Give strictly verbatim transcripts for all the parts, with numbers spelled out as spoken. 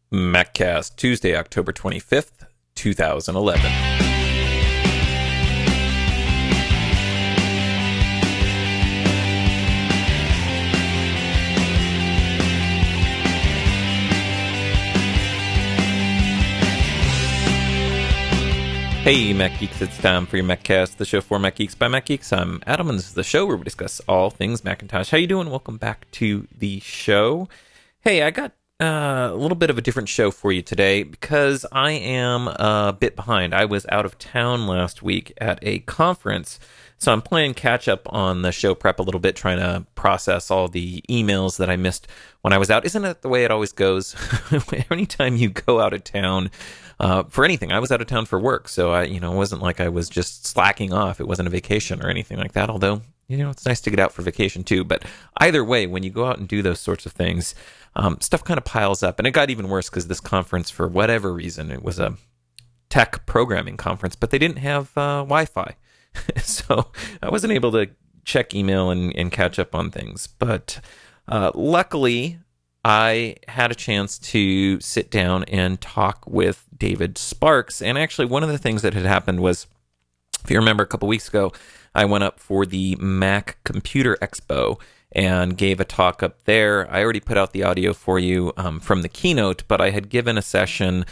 MacCast, Tuesday, October twenty-fifth, two thousand eleven. Hey, Mac Geeks, it's time for your MacCast, the show for Mac Geeks by Mac Geeks. I'm Adam, and this is the show where we discuss all things Macintosh. How you doing? Welcome back to the show. Hey, I got uh, a little bit of a different show for you today because I am a bit behind. I was out of town last week at a conference, so I'm playing catch up on the show prep a little bit, trying to process all the emails that I missed when I was out. Isn't that the way it always goes? Anytime you go out of town, Uh, for anything. I was out of town for work, so I, you know, it wasn't like I was just slacking off. It wasn't a vacation or anything like that, although, you know, it's nice to get out for vacation too. But either way, when you go out and do those sorts of things, um, stuff kind of piles up. And it got even worse because this conference, for whatever reason, it was a tech programming conference, but they didn't have uh, Wi-Fi. So I wasn't able to check email and, and catch up on things. But uh, luckily, I had a chance to sit down and talk with David Sparks. And actually, one of the things that had happened was, if you remember a couple weeks ago, I went up for the Mac Computer Expo and gave a talk up there. I already put out the audio for you um, from the keynote, but I had given a session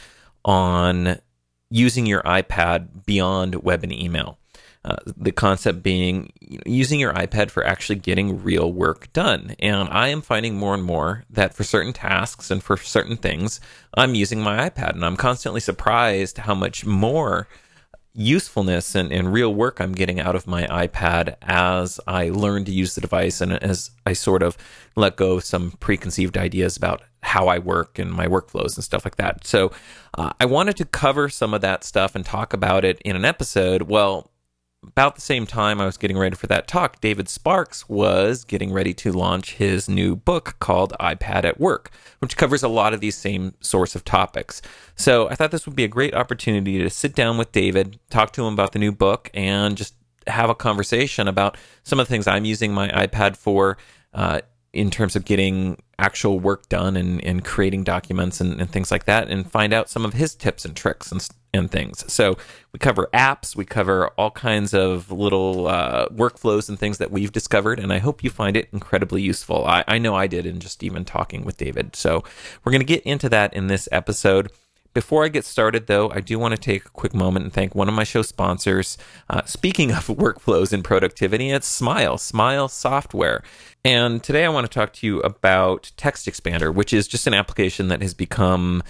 on using your iPad beyond web and email. Uh, the concept being, you know, using your iPad for actually getting real work done. And I am finding more and more that for certain tasks and for certain things, I'm using my iPad. And I'm constantly surprised how much more usefulness and, and real work I'm getting out of my iPad as I learn to use the device and as I sort of let go of some preconceived ideas about how I work and my workflows and stuff like that. So uh, I wanted to cover some of that stuff and talk about it in an episode. Well, about the same time I was getting ready for that talk, David Sparks was getting ready to launch his new book called iPad at Work, which covers a lot of these same sorts of topics. So I thought this would be a great opportunity to sit down with David, talk to him about the new book, and just have a conversation about some of the things I'm using my iPad for uh, in terms of getting actual work done and, and creating documents and, and things like that, and find out some of his tips and tricks and and things. So we cover apps, we cover all kinds of little uh, workflows and things that we've discovered, and I hope you find it incredibly useful. I, I know I did in just even talking with David. So we're going to get into that in this episode. Before I get started, though, I do want to take a quick moment and thank one of my show sponsors. Uh, speaking of workflows and productivity, it's Smile, Smile Software. And today I want to talk to you about TextExpander, which is just an application that has become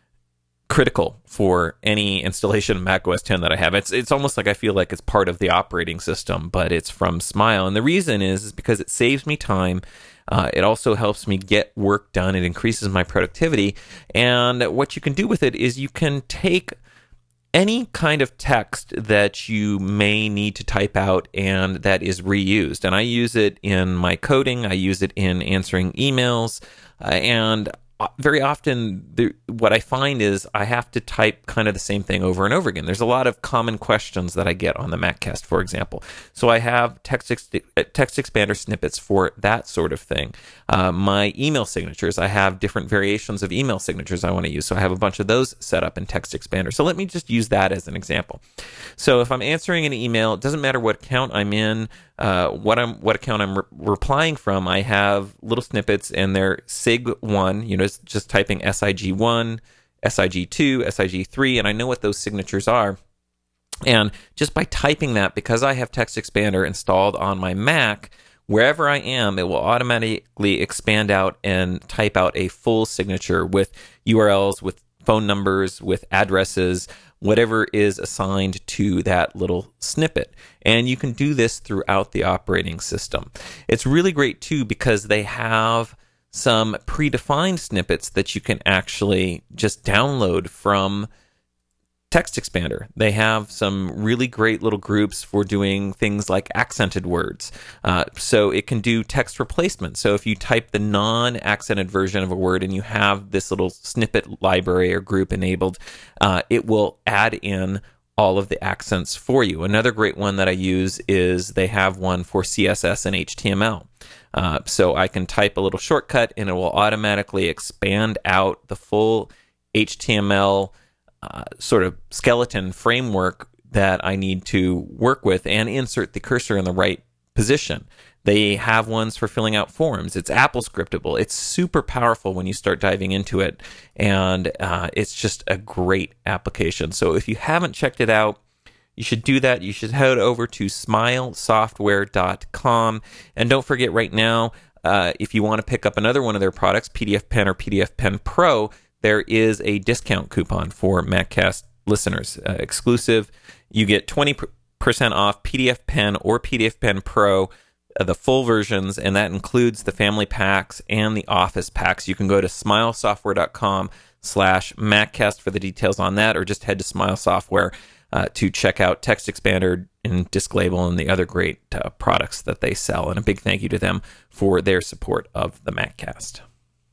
critical for any installation of Mac O S ten that I have. It's it's almost like I feel like it's part of the operating system, but it's from Smile. And the reason is, is because it saves me time. Uh, it also helps me get work done. It increases my productivity. And what you can do with it is you can take any kind of text that you may need to type out and that is reused. And I use it in my coding. I use it in answering emails. Uh, and very often, the, what I find is I have to type kind of the same thing over and over again. There's a lot of common questions that I get on the MacCast, for example. So I have text, ex- text expander snippets for that sort of thing. Uh, my email signatures, I have different variations of email signatures I want to use. So I have a bunch of those set up in TextExpander. So let me just use that as an example. So if I'm answering an email, it doesn't matter what account I'm in, Uh, what I'm what account I'm re- replying from, I have little snippets, and they're S I G one, you know, it's just typing S I G one, S I G two, S I G three, and I know what those signatures are. And just by typing that, because I have TextExpander installed on my Mac, wherever I am, it will automatically expand out and type out a full signature with U R Ls, with phone numbers, with addresses, whatever is assigned to that little snippet. And you can do this throughout the operating system. It's really great, too, because they have some predefined snippets that you can actually just download from TextExpander. They have some really great little groups for doing things like accented words. Uh, so it can do text replacement. So if you type the non-accented version of a word and you have this little snippet library or group enabled, uh, it will add in all of the accents for you. Another great one that I use is they have one for C S S and H T M L. Uh, so I can type a little shortcut and it will automatically expand out the full H T M L uh, sort of skeleton framework that I need to work with and insert the cursor in the right position. They have ones for filling out forms. It's Apple scriptable. It's super powerful when you start diving into it, and uh, it's just a great application. So if you haven't checked it out, you should do that. You should head over to smile software dot com, and don't forget right now, uh, if you want to pick up another one of their products, P D F Pen or P D F Pen Pro, there is a discount coupon for MacCast listeners, uh, exclusive. You get twenty percent off P D F Pen or P D F Pen Pro, uh, the full versions, and that includes the family packs and the office packs. You can go to smile software dot com slash MacCast for the details on that, or just head to Smile Software uh, to check out Text Expander and Disc Label and the other great uh, products that they sell. And a big thank you to them for their support of the MacCast.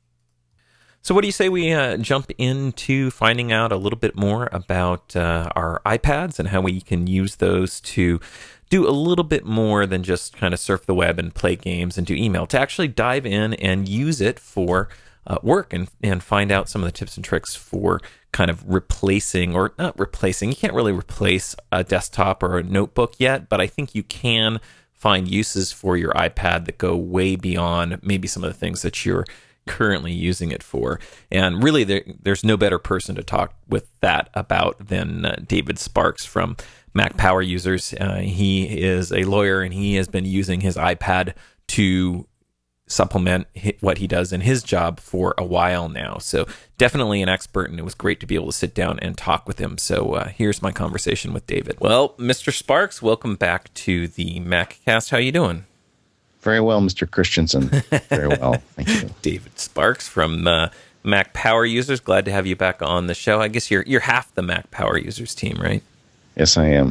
So what do you say we uh, jump into finding out a little bit more about uh, our iPads and how we can use those to do a little bit more than just kind of surf the web and play games and do email, to actually dive in and use it for uh, work and, and find out some of the tips and tricks for kind of replacing, or not replacing, you can't really replace a desktop or a notebook yet, but I think you can find uses for your iPad that go way beyond maybe some of the things that you're currently using it for. And really there, there's no better person to talk with that about than uh, David Sparks from Mac Power Users. Uh, he is a lawyer, and he has been using his iPad to supplement what he does in his job for a while now. So definitely an expert, and it was great to be able to sit down and talk with him. So uh, here's my conversation with David. Well, Mister Sparks, welcome back to the MacCast. How you doing? Very well, Mister Christensen. Very well. Thank you. David Sparks from uh, Mac Power Users. Glad to have you back on the show. I guess you're you're half the Mac Power Users team, right? Yes, I am.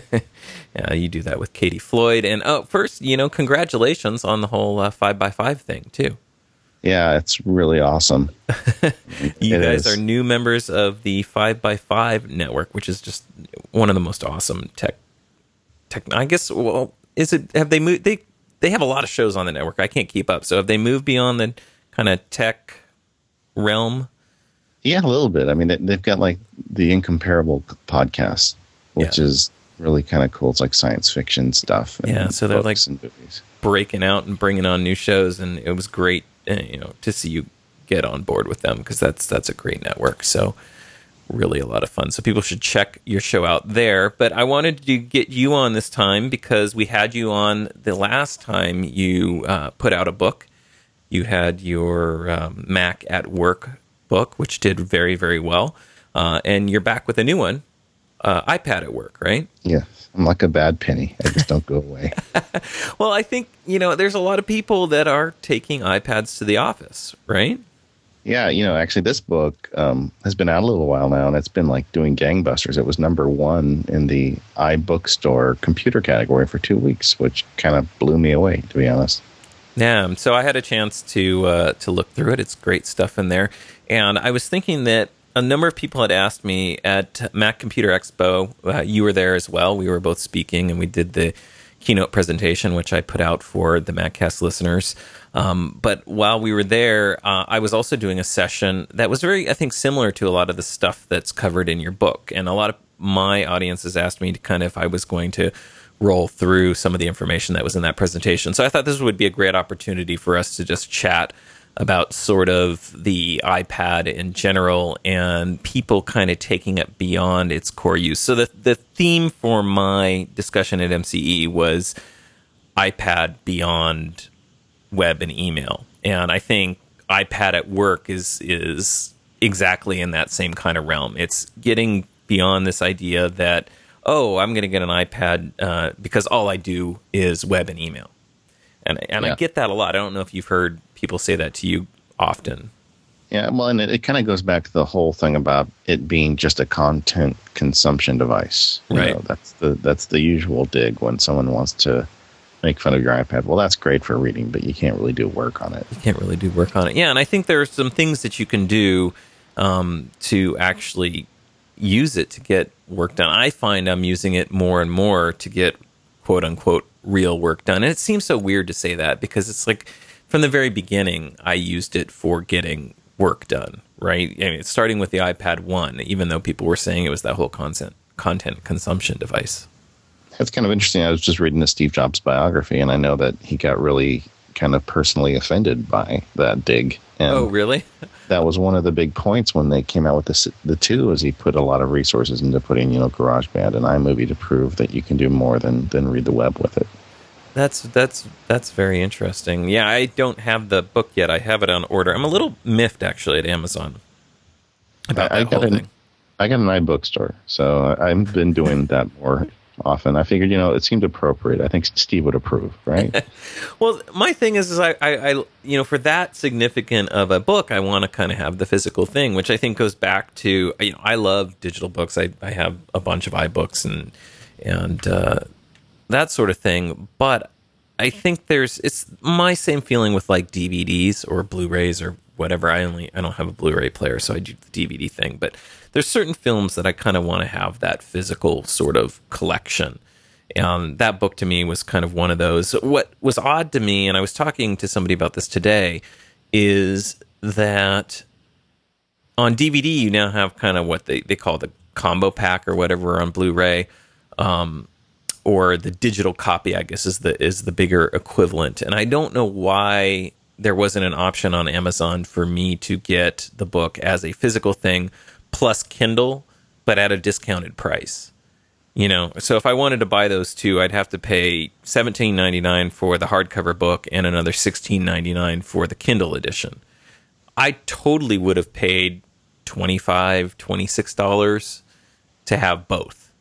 Yeah, you do that with Katie Floyd. And oh, first, you know, congratulations on the whole uh, five by five thing, too. Yeah, it's really awesome. You it guys is. are new members of the five by five network, which is just one of the most awesome tech. tech I guess, well, is it, have they moved? They, they have a lot of shows on the network. I can't keep up. So have they moved beyond the kind of tech realm? Yeah, a little bit. I mean, they, they've got like the Incomparable podcast, which yeah. is really kind of cool. It's like science fiction stuff. And yeah, so they're like and movies. breaking out and bringing on new shows, and it was great, uh, you know, to see you get on board with them, because that's that's a great network. So really a lot of fun. So people should check your show out there. But I wanted to get you on this time because we had you on the last time you uh, put out a book. You had your um, Mac at Work book, which did very, very well. Uh, and you're back with a new one, uh, iPad at Work, right? Yeah. I'm like a bad penny. I just don't go away. Well, I think, you know, there's a lot of people that are taking iPads to the office, right? Yeah, you know, actually this book um, has been out a little while now, and it's been like doing gangbusters. It was number one in the iBookstore computer category for two weeks, which kind of blew me away, to be honest. Yeah, so I had a chance to uh, to look through it. It's great stuff in there. And I was thinking that a number of people had asked me at Mac Computer Expo, uh, you were there as well. We were both speaking, and we did the keynote presentation, which I put out for the MacCast listeners. Um, but while we were there, uh, I was also doing a session that was very, I think, similar to a lot of the stuff that's covered in your book. And a lot of my audiences asked me to kind of if I was going to roll through some of the information that was in that presentation. So I thought this would be a great opportunity for us to just chat about sort of the iPad in general and people kind of taking it beyond its core use. So the the theme for my discussion at M C E was iPad beyond web and email. And I think iPad at Work is is exactly in that same kind of realm. It's getting beyond this idea that, oh, I'm going to get an iPad uh, because all I do is web and email. And and yeah. I get that a lot. I don't know if you've heard people say that to you often. Yeah, well, and it, it kind of goes back to the whole thing about it being just a content consumption device. You right. know, that's the that's the usual dig when someone wants to make fun of your iPad. Well, that's great for reading, but you can't really do work on it. You can't really do work on it. Yeah, and I think there are some things that you can do um, to actually use it to get work done. I find I'm using it more and more to get quote unquote real work done. And it seems so weird to say that because it's like from the very beginning, I used it for getting work done, right? I mean, it's starting with the iPad one, even though people were saying it was that whole content content consumption device. It's kind of interesting. I was just reading the Steve Jobs biography, and I know that he got really kind of personally offended by that dig. And oh, really? That was one of the big points when they came out with the the two, is he put a lot of resources into putting, you know, GarageBand and iMovie to prove that you can do more than than read the web with it. That's that's that's very interesting. Yeah, I don't have the book yet. I have it on order. I'm a little miffed actually at Amazon about I, that I whole got an, thing. I got an iBookstore, so I've been doing that more often. I figured, you know, it seemed appropriate. I think Steve would approve, right? Well, my thing is, is I, I, I, you know, for that significant of a book, I want to kind of have the physical thing, which I think goes back to, you know, I love digital books. I, I have a bunch of iBooks and and uh, that sort of thing. But I think there's, it's my same feeling with like D V Ds or Blu-rays or whatever. I only, I don't have a Blu-ray player, so I do the D V D thing. But there's certain films that I kind of want to have that physical sort of collection. And that book to me was kind of one of those. What was odd to me, and I was talking to somebody about this today, is that on D V D you now have kind of what they, they call the combo pack or whatever on Blu-ray, um, or the digital copy, I guess, is the is the bigger equivalent. And I don't know why there wasn't an option on Amazon for me to get the book as a physical thing plus Kindle, but at a discounted price. You know, so if I wanted to buy those two, I'd have to pay seventeen ninety-nine for the hardcover book and another sixteen ninety-nine for the Kindle edition. I totally would have paid twenty-five dollars, twenty-six dollars to have both.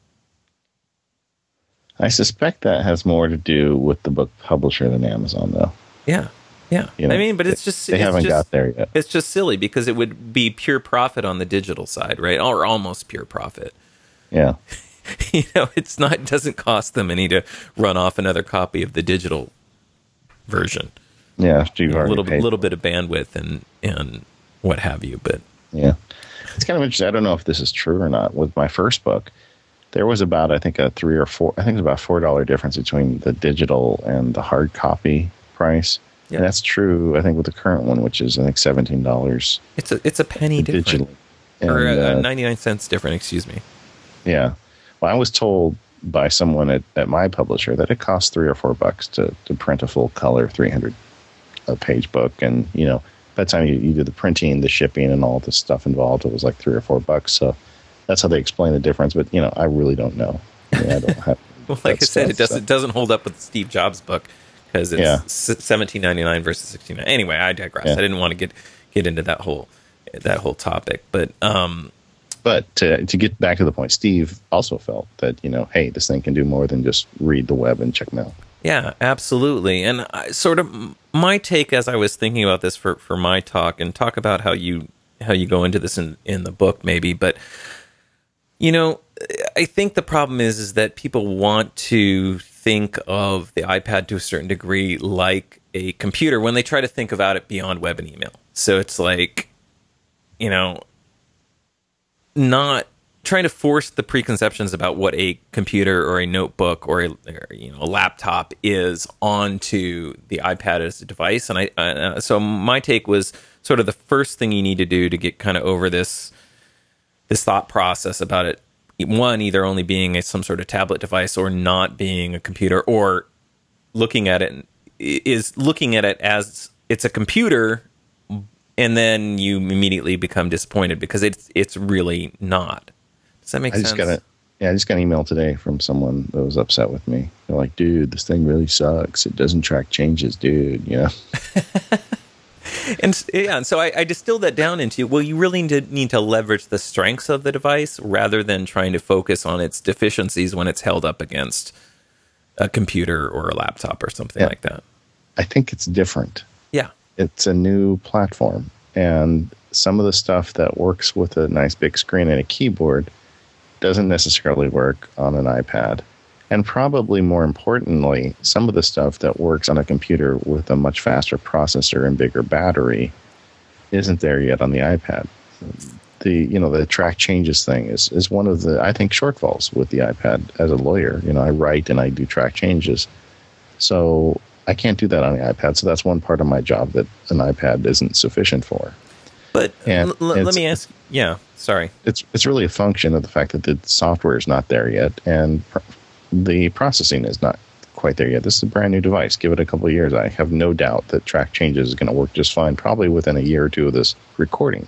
I suspect that has more to do with the book publisher than Amazon, though. Yeah, yeah. You know, I mean, but it's just... They it's haven't just, got there yet. It's just silly because it would be pure profit on the digital side, right? Or almost pure profit. Yeah. You know, it's not, it doesn't cost them any to run off another copy of the digital version. Yeah, a little bit, little bit of bandwidth and and what have you. But yeah, it's kind of interesting. I don't know if this is true or not. With my first book, there was about, I think, a three or four. I think it was about four dollar difference between the digital and the hard copy price. Yeah. And that's true, I think, with the current one, which is I think seventeen dollars. It's a it's a penny different, and, or uh, uh, ninety nine cents different. Excuse me. Yeah. Well, I was told by someone at, at my publisher that it costs three or four bucks to, to print a full color three hundred page book. And, you know, by the time you, you do the printing, the shipping, and all the stuff involved, it was like three or four bucks. So that's how they explain the difference. But, you know, I really don't know. I, mean, I don't have. Well, like I said, stuff, it doesn't, so. doesn't hold up with the Steve Jobs book because it's yeah. seventeen ninety-nine versus sixteen ninety-nine. Anyway, I digress. Yeah. I didn't want to get, get into that whole that whole topic. But, um, But to, to get back to the point, Steve also felt that, you know, hey, this thing can do more than just read the web and check mail. Yeah, absolutely. And I, sort of my take as I was thinking about this for, for my talk, and talk about how you how you go into this in, in the book maybe. But, you know, I think the problem is, is that people want to think of the iPad to a certain degree like a computer when they try to think about it beyond web and email. So it's like, you know, not trying to force the preconceptions about what a computer or a notebook or a or, you know a laptop is onto the iPad as a device. And I uh, so my take was sort of the first thing you need to do to get kind of over this this thought process about it. One, either only being a, some sort of tablet device or not being a computer, or looking at it is looking at it as it's a computer. And then you immediately become disappointed because it's it's really not. Does that make I sense? Just got a, yeah, I just got an email today from someone that was upset with me. They're like, dude, this thing really sucks. It doesn't track changes, dude. You know? and yeah, and so I, I distilled that down into, well, you really need to, need to leverage the strengths of the device rather than trying to focus on its deficiencies when it's held up against a computer or a laptop or something yeah. like that. I think it's different. Yeah. It's a new platform, and some of the stuff that works with a nice big screen and a keyboard doesn't necessarily work on an iPad. And probably more importantly, some of the stuff that works on a computer with a much faster processor and bigger battery isn't there yet on the iPad. The you know the track changes thing is is one of the, I think, shortfalls with the iPad. As a lawyer, you know, I write and I do track changes, so I can't do that on the iPad, so that's one part of my job that an iPad isn't sufficient for. But And l- l- let it's, me ask. Yeah, sorry. it's it's really a function of the fact that the software is not there yet, and pr- the processing is not quite there yet. This is a brand new device. Give it a couple of years. I have no doubt that track changes is going to work just fine, probably within a year or two of this recording.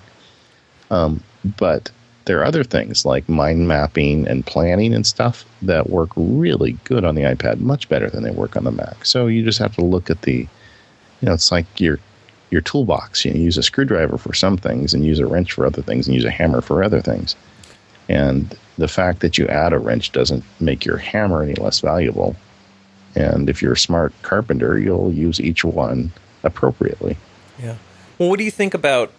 Um, but there are other things like mind mapping and planning and stuff that work really good on the iPad, much better than they work on the Mac. So you just have to look at the, you know, it's like your your toolbox. You know, use a screwdriver for some things and use a wrench for other things and use a hammer for other things. And the fact that you add a wrench doesn't make your hammer any less valuable. And if you're a smart carpenter, you'll use each one appropriately. Yeah. Well, what do you think about,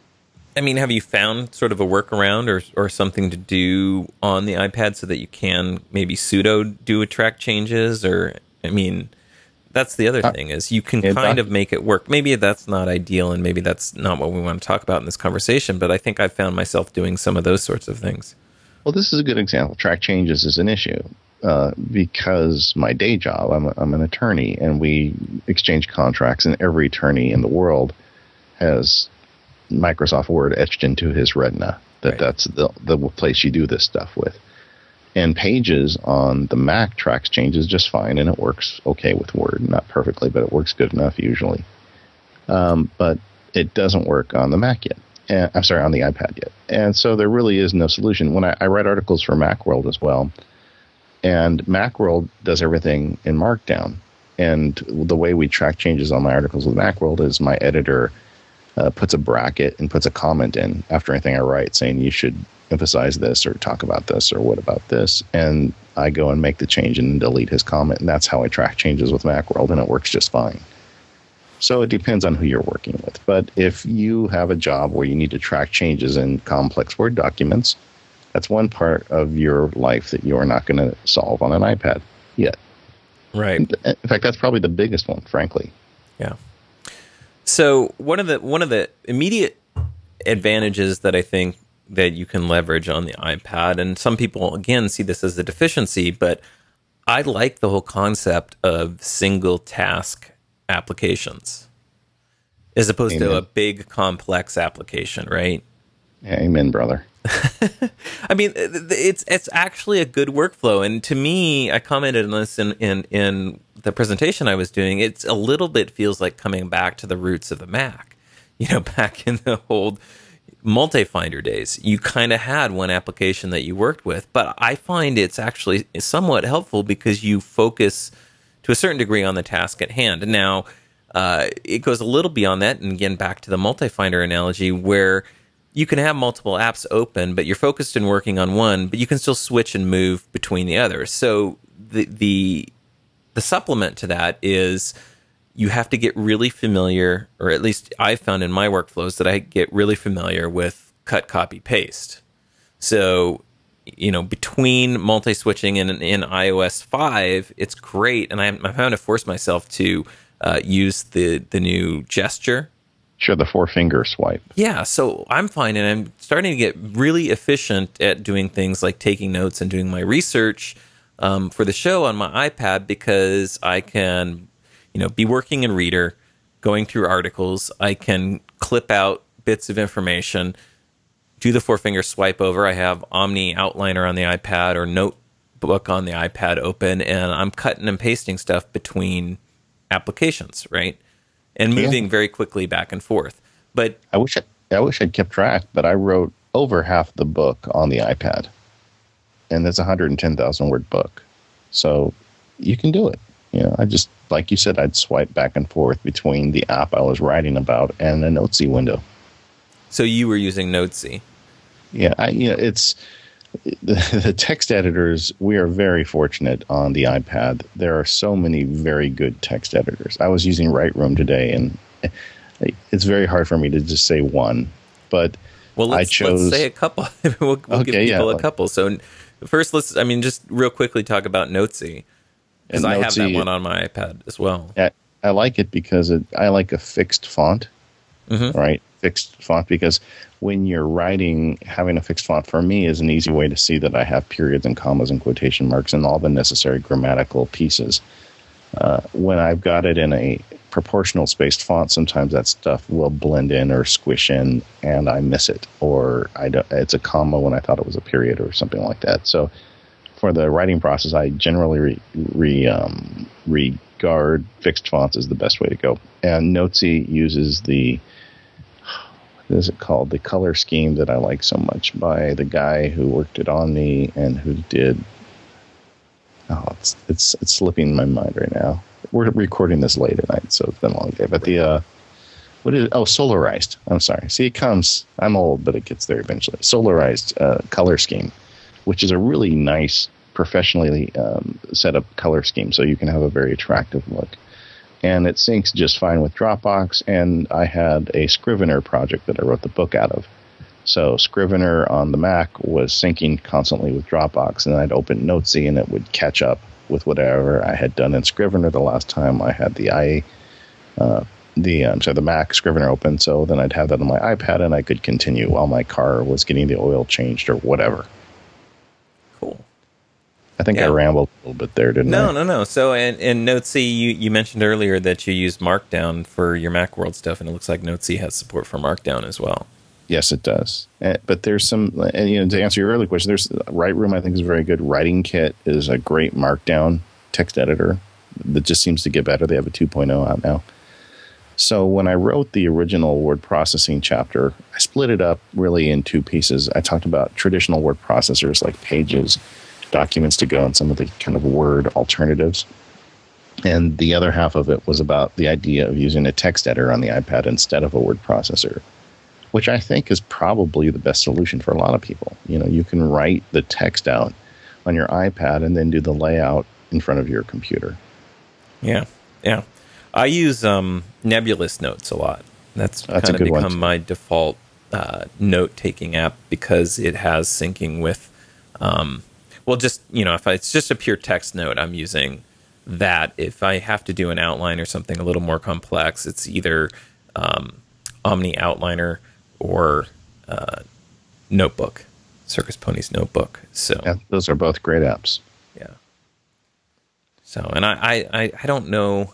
I mean, have you found sort of a workaround or or something to do on the iPad so that you can maybe pseudo do a track changes? Or, I mean, that's the other Uh, thing is you can yeah, kind doc- of make it work. Maybe that's not ideal and maybe that's not what we want to talk about in this conversation, but I think I've found myself doing some of those sorts of things. Well, this is a good example. Track changes is an issue uh, because my day job, I'm, a, I'm an attorney, and we exchange contracts, and every attorney in the world has Microsoft Word etched into his retina that Right. that's the, the place you do this stuff with. And Pages on the Mac tracks changes just fine, and it works okay with Word. Not perfectly, but it works good enough usually. Um, but it doesn't work on the Mac yet. And, I'm sorry, on the iPad yet. And so there really is no solution. When I, I write articles for Macworld as well, and Macworld does everything in Markdown. And the way we track changes on my articles with Macworld is my editor uh, puts a bracket and puts a comment in after anything I write saying you should emphasize this or talk about this or what about this. And I go and make the change and delete his comment. And that's how I track changes with Macworld, and it works just fine. So it depends on who you're working with. But if you have a job where you need to track changes in complex Word documents, that's one part of your life that you're not going to solve on an iPad yet. Right. In fact, that's probably the biggest one, frankly. Yeah. So one of the one of the immediate advantages that I think that you can leverage on the iPad, and some people again see this as a deficiency, but I like the whole concept of single task applications as opposed Amen. to a big complex application, right? Amen, brother. I mean, it's it's actually a good workflow, and to me, I commented on this in, in in the presentation I was doing. It's a little bit feels like coming back to the roots of the Mac. You know, back in the old multi-finder days, you kind of had one application that you worked with, but I find it's actually somewhat helpful because you focus to a certain degree on the task at hand. And now uh, it goes a little beyond that, and again, back to the multi-finder analogy where you can have multiple apps open, but you're focused in working on one, but you can still switch and move between the others. So the the the supplement to that is you have to get really familiar, or at least I found in my workflows that I get really familiar with cut, copy, paste. So, you know, between multi-switching in, in iOS five, it's great, and I'm, I'm having to force myself to uh, use the the new gesture. Sure, the four-finger swipe. Yeah, so I'm finding I'm starting to get really efficient at doing things like taking notes and doing my research um, for the show on my iPad because I can, you know, be working in Reader, going through articles. I can clip out bits of information, do the four-finger swipe over. I have Omni Outliner on the iPad or Notebook on the iPad open, and I'm cutting and pasting stuff between applications, right? And moving yeah. very quickly back and forth. But I wish I, I wish I'd kept track, but I wrote over half the book on the iPad. And that's a one hundred ten thousand word book. So you can do it. You know, I just, like you said, I'd swipe back and forth between the app I was writing about and the Notesy window. So you were using Notesy. Yeah, I, you know, it's the, the text editors. We are very fortunate on the iPad. There are so many very good text editors. I was using Lightroom today, and it's very hard for me to just say one. But well, let's, I chose. Let's say a couple. we'll we'll okay, give people yeah. a couple. So first, let's. I mean, just real quickly talk about Notesy because I have that one on my iPad as well. I, I like it because it, I like a fixed font. Mm-hmm. Right. Fixed font, because when you're writing, having a fixed font for me is an easy way to see that I have periods and commas and quotation marks and all the necessary grammatical pieces. Uh, when I've got it in a proportional spaced font, sometimes that stuff will blend in or squish in, and I miss it, or I don't, it's a comma when I thought it was a period or something like that. So for the writing process, I generally re, re, um, regard fixed fonts as the best way to go. And Notesy uses the, what is it called? The color scheme that I like so much by the guy who worked at Omni and who did, oh, it's it's it's slipping my mind right now. We're recording this late at night, so it's been a long day. But the, uh, what is it? Oh, Solarized. I'm sorry. See, it comes, I'm old, but it gets there eventually. Solarized uh, color scheme, which is a really nice, professionally um, set up color scheme, so you can have a very attractive look. And it syncs just fine with Dropbox, and I had a Scrivener project that I wrote the book out of. So Scrivener on the Mac was syncing constantly with Dropbox, and I'd open Notesy, and it would catch up with whatever I had done in Scrivener the last time I had the i uh, the um, sorry, the Mac Scrivener open. So then I'd have that on my iPad, and I could continue while my car was getting the oil changed or whatever. Cool. I think yeah. I rambled a little bit there, didn't no, I? No, no, no. So in, in Notesy, you, you mentioned earlier that you use Markdown for your Macworld stuff, and it looks like Notesy has support for Markdown as well. Yes, it does. Uh, but there's some, and you know, to answer your earlier question, there's Lightroom. I think is very good. Writing Kit is a great Markdown text editor that just seems to get better. They have a two point oh out now. So when I wrote the original word processing chapter, I split it up really in two pieces. I talked about traditional word processors like Pages, Documents to Go, and some of the kind of word alternatives. And the other half of it was about the idea of using a text editor on the iPad instead of a word processor, which I think is probably the best solution for a lot of people. You know, you can write the text out on your iPad and then do the layout in front of your computer. Yeah, yeah. I use um, Nebulous Notes a lot. That's, That's kind of become my default uh, note-taking app because it has syncing with, um, well, just, you know, if I, it's just a pure text note, I'm using that. If I have to do an outline or something a little more complex, it's either um, Omni Outliner or uh, Notebook, Circus Ponies Notebook. So yeah, those are both great apps. Yeah. So, and I, I, I don't know.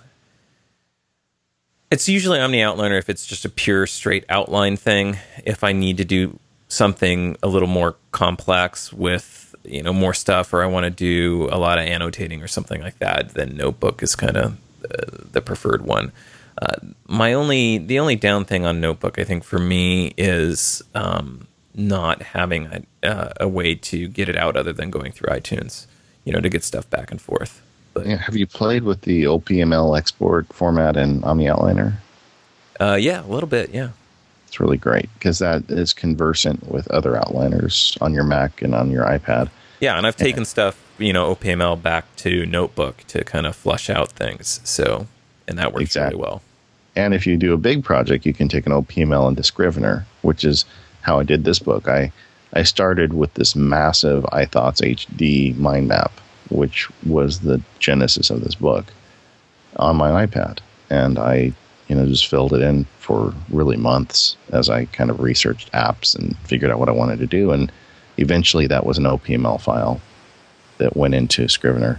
It's usually Omni Outliner if it's just a pure straight outline thing. If I need to do something a little more complex with, you know, more stuff, or I want to do a lot of annotating or something like that, then Notebook is kind of uh, the preferred one. Uh, my only, the only down thing on Notebook, I think for me, is um, not having a, uh, a way to get it out other than going through iTunes, you know, to get stuff back and forth. But yeah, have you played with the O P M L export format in Omni Outliner? Uh, yeah, a little bit, yeah. It's really great because that is conversant with other outliners on your Mac and on your iPad. Yeah, and I've taken and, stuff, you know, O P M L back to Notebook to kind of flush out things. So, and that works exactly. really well. And if you do a big project, you can take an O P M L into Scrivener, which is how I did this book. I, I started with this massive iThoughts H D mind map, which was the genesis of this book, on my iPad. And I, you know, just filled it in for really months as I kind of researched apps and figured out what I wanted to do. And eventually that was an O P M L file that went into Scrivener.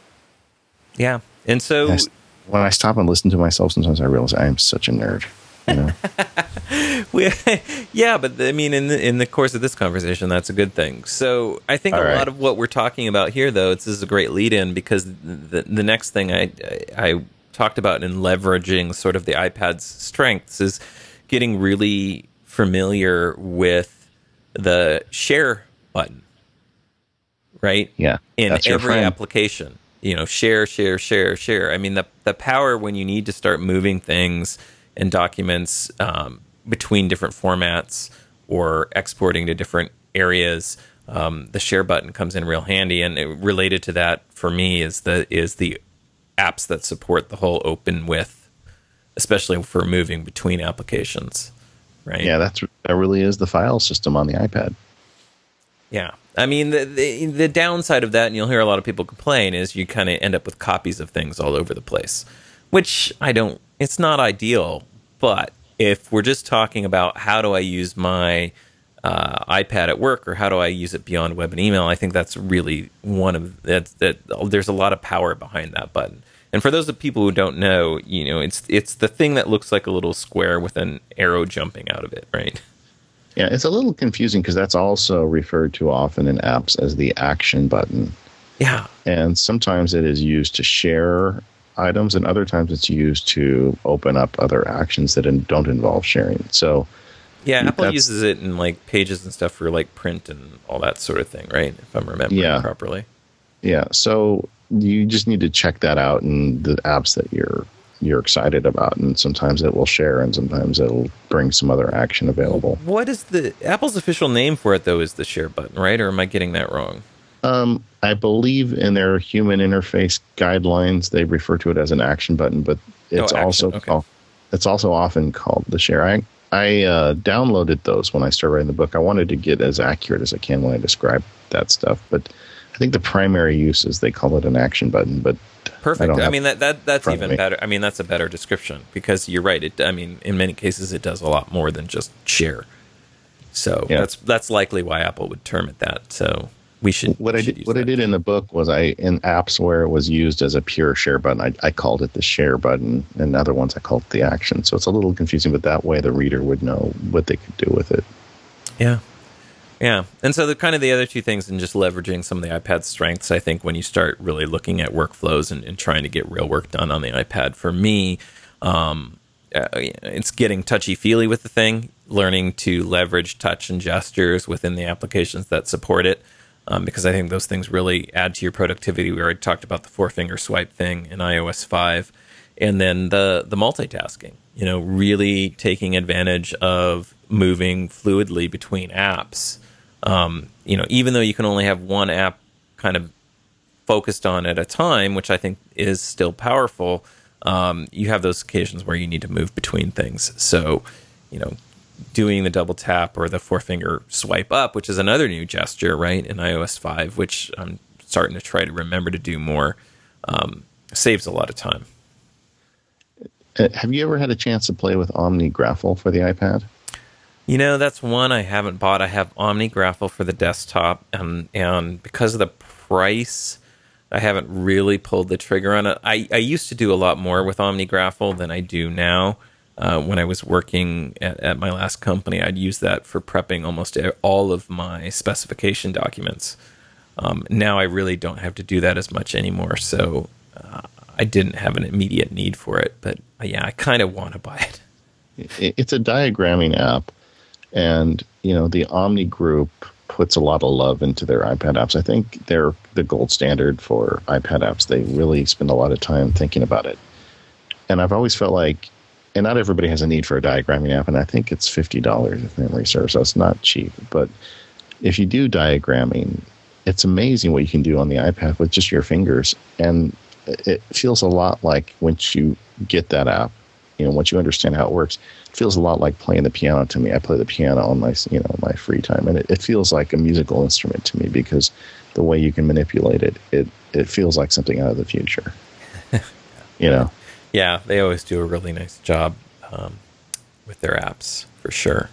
Yeah. And so and I, when I stop and listen to myself, sometimes I realize I am such a nerd. You know? we, yeah, but I mean, in the, in the course of this conversation, that's a good thing. So I think All a right. lot of what we're talking about here, though, it's, this is a great lead-in because the the next thing I, I I talked about in leveraging sort of the iPad's strengths is getting really familiar with the share button, right? Yeah, in that's your every friend. application. You know, share, share, share, share. I mean, the the power when you need to start moving things and documents um, between different formats or exporting to different areas, um, the share button comes in real handy. And it, related to that for me is the is the apps that support the whole open with, especially for moving between applications, right? Yeah, that's that really is the file system on the iPad. Yeah. I mean, the, the the downside of that, and you'll hear a lot of people complain, is you kind of end up with copies of things all over the place, which I don't, it's not ideal. But if we're just talking about how do I use my uh, iPad at work or how do I use it beyond web and email, I think that's really one of that. That there's a lot of power behind that button. And for those of people who don't know, you know, it's it's the thing that looks like a little square with an arrow jumping out of it, right? Yeah, it's a little confusing because that's also referred to often in apps as the action button. Yeah. And sometimes it is used to share items, and other times it's used to open up other actions that in, don't involve sharing. So yeah, Apple uses it in like Pages and stuff for like print and all that sort of thing, right? If I'm remembering yeah. properly. Yeah, so you just need to check that out in the apps that you're you're excited about, and sometimes it will share, and sometimes it'll bring some other action available. What is the Apple's official name for it though? Is the share button, right? Or am I getting that wrong? Um, I believe in their human interface guidelines they refer to it as an action button, but it's oh, also okay. called, it's also often called the share. I I uh, downloaded those when I started writing the book. I wanted to get as accurate as I can when I describe that stuff, but I think the primary use is they call it an action button. But perfect. I, I mean that that that's even me. better. I mean that's a better description because you're right. It I mean in many cases it does a lot more than just share. So yeah. that's that's likely why Apple would term it that. So we should. What we I should did what I did too. in the book was I in apps where it was used as a pure share button, I, I called it the share button, and other ones I called it the action. So it's a little confusing, but that way the reader would know what they could do with it. Yeah. Yeah, and so the kind of the other two things, and just leveraging some of the iPad's strengths, I think when you start really looking at workflows and, and trying to get real work done on the iPad, for me, um, uh, it's getting touchy-feely with the thing, learning to leverage touch and gestures within the applications that support it, um, because I think those things really add to your productivity. We already talked about the four-finger swipe thing in i O S five, and then the the multitasking, you know, really taking advantage of moving fluidly between apps. Um, you know, even though you can only have one app kind of focused on at a time, which I think is still powerful, um, you have those occasions where you need to move between things. So, you know, doing the double tap or the four finger swipe up, which is another new gesture, right, in i O S five, which I'm starting to try to remember to do more, um, saves a lot of time. Uh, have you ever had a chance to play with OmniGraffle for the iPad? You know, that's one I haven't bought. I have OmniGraffle for the desktop, and and because of the price, I haven't really pulled the trigger on it. I, I used to do a lot more with OmniGraffle than I do now. Uh, when I was working at, at my last company, I'd use that for prepping almost all of my specification documents. Um, now I really don't have to do that as much anymore, so uh, I didn't have an immediate need for it. But uh, yeah, I kind of want to buy it. It's a diagramming app. And, you know, the Omni Group puts a lot of love into their iPad apps. I think they're the gold standard for iPad apps. They really spend a lot of time thinking about it. And I've always felt like, and not everybody has a need for a diagramming app, and I think it's fifty dollars if memory serves, so it's not cheap. But if you do diagramming, it's amazing what you can do on the iPad with just your fingers. And it feels a lot like once you get that app, you know, once you understand how it works, it feels a lot like playing the piano to me. I play the piano on my, you know, my free time, and it, it feels like a musical instrument to me because the way you can manipulate it, it, it feels like something out of the future. You know? Yeah, they always do a really nice job um, with their apps, for sure.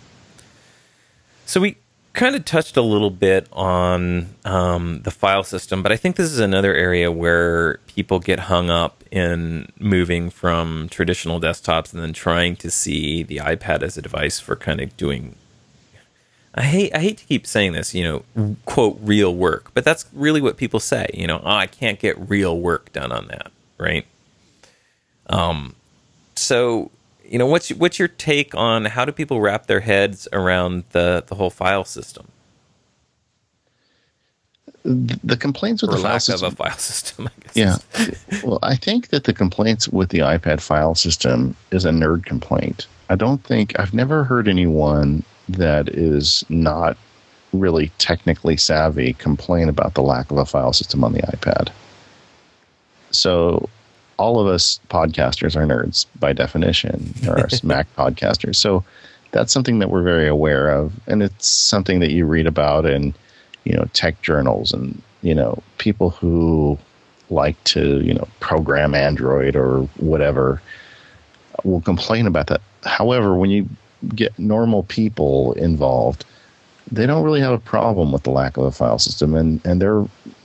So we kind of touched a little bit on um, the file system, but I think this is another area where people get hung up in moving from traditional desktops and then trying to see the iPad as a device for kind of doing, I hate I hate to keep saying this, you know, quote, real work, but that's really what people say, you know, oh, I can't get real work done on that, right? Um, so, you know, what's what's your take on how do people wrap their heads around the, the whole file system? The complaints with or the file lack system, of a file system, I guess. Yeah. Well, I think that the complaints with the iPad file system is a nerd complaint. I don't think, I've never heard anyone that is not really technically savvy complain about the lack of a file system on the iPad. So all of us podcasters are nerds by definition, or us Mac podcasters. So that's something that we're very aware of, and it's something that you read about in, you know, tech journals, and, you know, people who like to, you know, program Android or whatever will complain about that. However, when you get normal people involved, they don't really have a problem with the lack of a file system, and, and they're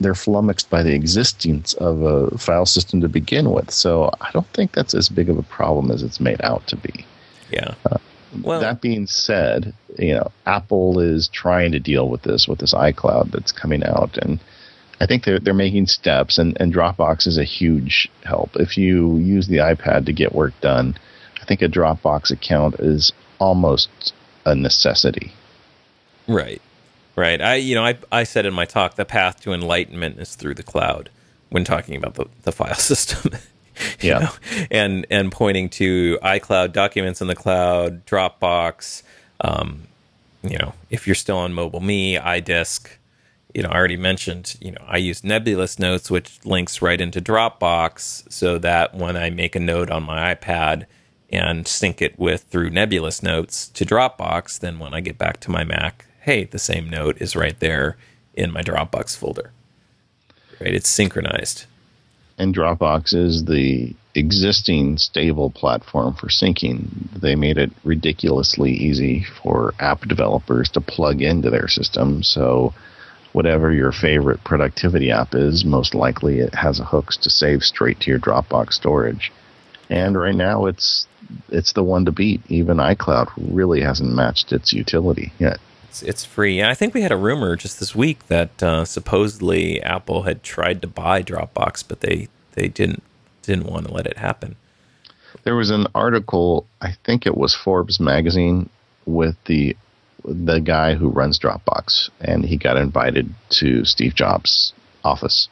they're flummoxed by the existence of a file system to begin with. So I don't think that's as big of a problem as it's made out to be. Yeah. Uh, well, that being said, you know, Apple is trying to deal with this with this iCloud that's coming out, and I think they're they're making steps. And, and Dropbox is a huge help. If you use the iPad to get work done, I think a Dropbox account is almost a necessity. Right. Right. I, you know, I, I said in my talk, the path to enlightenment is through the cloud when talking about the, the file system. Yeah. Know? And, and pointing to iCloud, documents in the cloud, Dropbox, um, you know, if you're still on MobileMe, iDisk, you know, I already mentioned, you know, I use Nebulous Notes, which links right into Dropbox so that when I make a note on my iPad and sync it with through Nebulous Notes to Dropbox, then when I get back to my Mac, hey, the same note is right there in my Dropbox folder. Right? It's synchronized. And Dropbox is the existing stable platform for syncing. They made it ridiculously easy for app developers to plug into their system. So whatever your favorite productivity app is, most likely it has hooks to save straight to your Dropbox storage. And right now it's it's the one to beat. Even iCloud really hasn't matched its utility yet. It's, it's free. And I think we had a rumor just this week that uh, supposedly Apple had tried to buy Dropbox, but they, they didn't didn't want to let it happen. There was an article, I think it was Forbes magazine, with the the guy who runs Dropbox, and he got invited to Steve Jobs' office.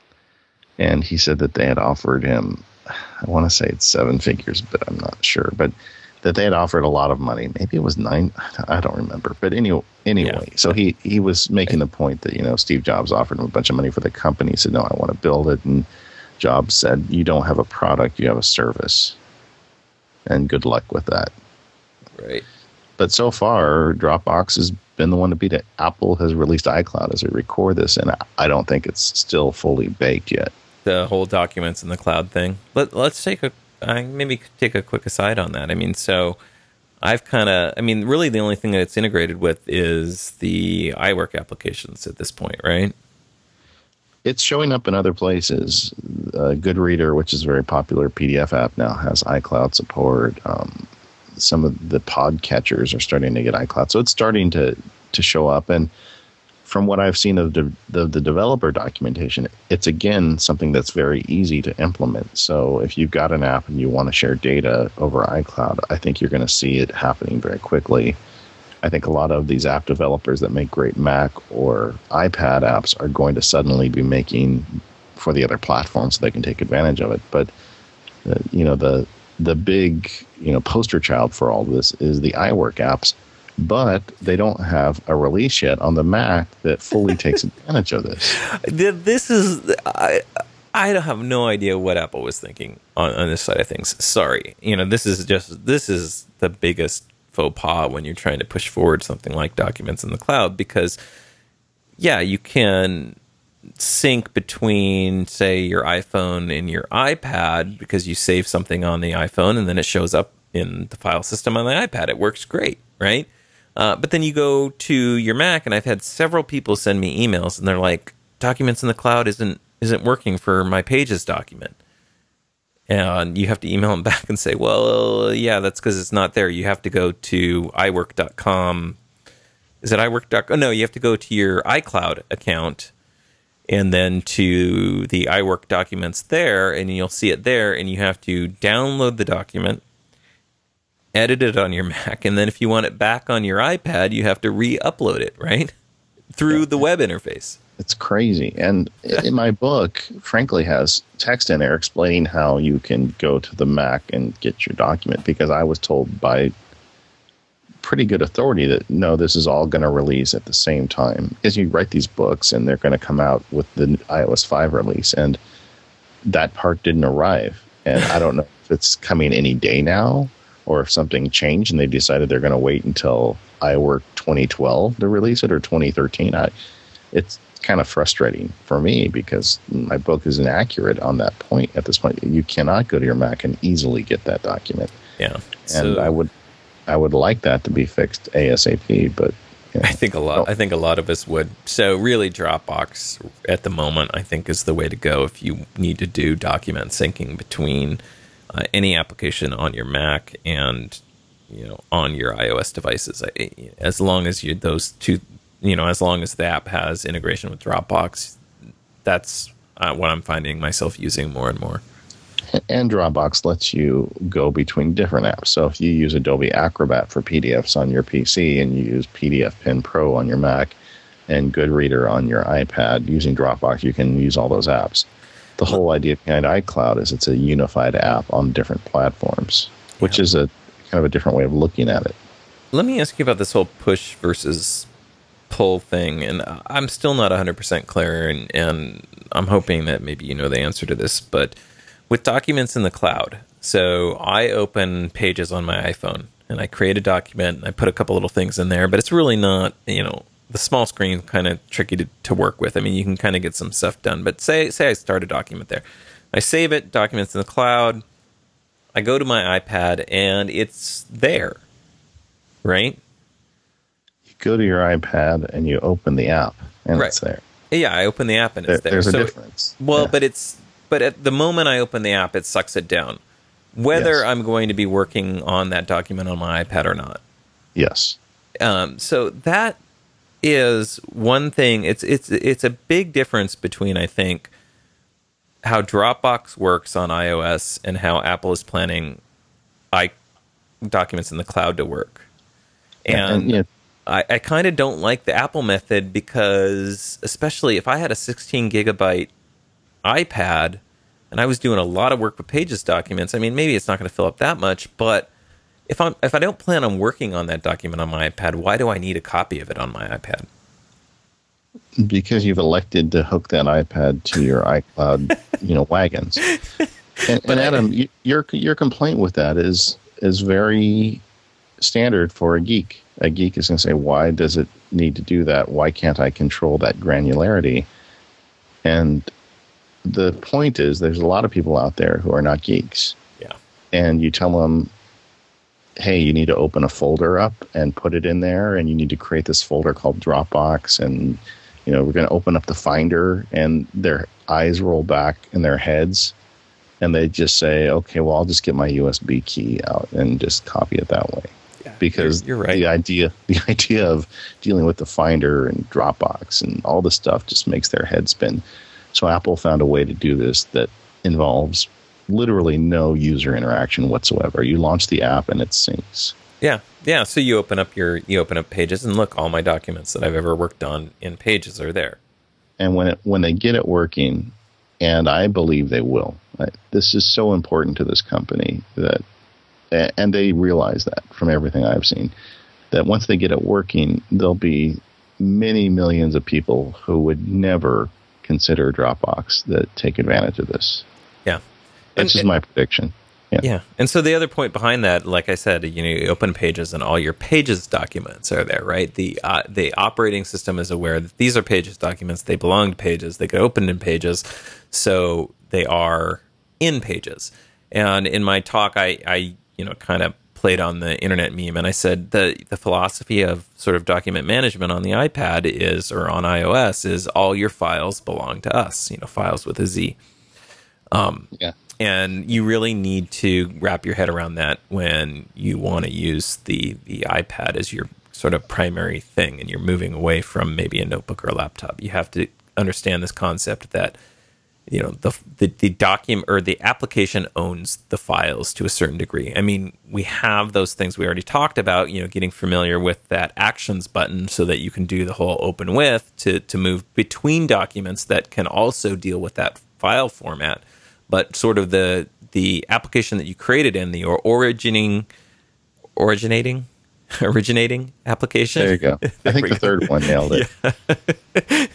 And he said that they had offered him, I want to say it's seven figures, but I'm not sure, but that they had offered a lot of money. Maybe it was nine. I don't remember. But anyway, anyway, yeah. So he, he was making the point that, you know, Steve Jobs offered him a bunch of money for the company. He said, no, I want to build it. And Jobs said, you don't have a product, you have a service. And good luck with that. Right. But so far, Dropbox has been the one to beat it. Apple has released iCloud as we record this, and I don't think it's still fully baked yet. The whole documents in the cloud thing. Let, let's take a I maybe take a quick aside on that. I mean, so I've kind of, I mean, really the only thing that it's integrated with is the iWork applications at this point, right? It's showing up in other places. Uh, Goodreader, which is a very popular P D F app now, has iCloud support. Um, some of the podcatchers are starting to get iCloud. So it's starting to, to show up. And from what I've seen of the, the, the developer documentation, it's, again, something that's very easy to implement. So if you've got an app and you want to share data over iCloud, I think you're going to see it happening very quickly. I think a lot of these app developers that make great Mac or iPad apps are going to suddenly be making for the other platforms so they can take advantage of it. But, uh, you know, the the big, you know, poster child for all of this is the iWork apps. But they don't have a release yet on the Mac that fully takes advantage of this. This is, I, I have no idea what Apple was thinking on, on this side of things. Sorry. You know, this is just, this is the biggest faux pas when you're trying to push forward something like documents in the cloud, because, yeah, you can sync between, say, your iPhone and your iPad because you save something on the iPhone and then it shows up in the file system on the iPad. It works great, right? Uh, but then you go to your Mac, and I've had several people send me emails, and they're like, "Documents in the cloud isn't isn't working for my Pages document." And you have to email them back and say, "Well, yeah, that's because it's not there. You have to go to iWork dot com." Is it iWork dot com? Oh, no, you have to go to your iCloud account, and then to the iWork documents there, and you'll see it there, and you have to download the document, edit it on your Mac, and then if you want it back on your iPad, you have to re-upload it, right? Through yeah. the web interface. It's crazy. And in my book, frankly, has text in there explaining how you can go to the Mac and get your document, because I was told by pretty good authority that, no, this is all going to release at the same time. Because you write these books, and they're going to come out with the i O S five release, and that part didn't arrive. And I don't know if it's coming any day now, or if something changed and they decided they're going to wait until iWork twenty twelve to release it, or twenty thirteen. I, it's kind of frustrating for me because my book is inaccurate on that point. At this point, you cannot go to your Mac and easily get that document. Yeah, so, and I would, I would like that to be fixed ASAP. But You know? I think a lot. Oh. I think a lot of us would. So really, Dropbox at the moment, I think, is the way to go if you need to do document syncing between uh, any application on your Mac and you know on your iOS devices. I, as long as you those two, you know, as long as the app has integration with Dropbox, that's uh, what I'm finding myself using more and more. And Dropbox lets you go between different apps. So if you use Adobe Acrobat for P D Fs on your P C and you use P D F Pen Pro on your Mac and Goodreader on your iPad using Dropbox, you can use all those apps. The whole idea behind iCloud is it's a unified app on different platforms, which yeah. is a kind of a different way of looking at it. Let me ask you about this whole push versus pull thing. And I'm still not one hundred percent clear, and, and I'm hoping that maybe you know the answer to this, but with documents in the cloud, so I open Pages on my iPhone and I create a document and I put a couple little things in there, but it's really not, you know, the small screen kind of tricky to, to work with. I mean, you can kind of get some stuff done, but say say I start a document there. I save it, documents in the cloud, I go to my iPad and it's there, right? You go to your iPad and you open the app and right. it's there. Yeah, I open the app and there, it's there. There's so, a difference. Well, yeah. but it's But at the moment I open the app, it sucks it down, whether yes. I'm going to be working on that document on my iPad or not. Yes. Um, so that is one thing. It's it's it's a big difference between, I think, how Dropbox works on iOS and how Apple is planning i documents in the cloud to work. And, and, and yeah. I, I kind of don't like the Apple method because, especially if I had a sixteen gigabyte iPad and I was doing a lot of work with Pages documents, I mean, maybe it's not going to fill up that much, but if I'm if I don't plan on working on that document on my iPad, why do I need a copy of it on my iPad? Because you've elected to hook that iPad to your iCloud, you know, wagons. And, and Adam, I, your your complaint with that is is very standard for a geek. A geek is going to say, "Why does it need to do that? Why can't I control that granularity?" And the point is, there's a lot of people out there who are not geeks. Yeah. And you tell them, hey, you need to open a folder up and put it in there, and you need to create this folder called Dropbox, and you know we're going to open up the Finder, and their eyes roll back in their heads, and they just say, okay, well, I'll just get my U S B key out and just copy it that way. Yeah, because you're, you're right. the idea the idea of dealing with the Finder and Dropbox and all this stuff just makes their head spin. So Apple found a way to do this that involves literally no user interaction whatsoever. You launch the app and it syncs. Yeah, yeah. So you open up your you open up Pages and look, all my documents that I've ever worked on in Pages are there. And when it when they get it working, and I believe they will, I, this is so important to this company that, and they realize that from everything I've seen, that once they get it working, there'll be many millions of people who would never consider Dropbox that take advantage of this. Yeah. That's just my prediction. Yeah. Yeah. And so the other point behind that, like I said, you know, you open Pages and all your Pages documents are there, right? The uh, the operating system is aware that these are Pages documents. They belong to Pages. They get opened in Pages. So they are in Pages. And in my talk, I, I you know, kind of played on the internet meme, and I said the the philosophy of sort of document management on the iPad is, or on iOS, is all your files belong to us, you know, files with a Z. Um, yeah. And you really need to wrap your head around that when you want to use the, the iPad as your sort of primary thing and you're moving away from maybe a notebook or a laptop. You have to understand this concept that, you know, the, the the document or the application owns the files to a certain degree. I mean, we have those things we already talked about, you know, getting familiar with that actions button so that you can do the whole open with to, to move between documents that can also deal with that file format. But sort of the the application that you created in the or originating, originating, originating application. There you go. I think the third one nailed it. Yeah.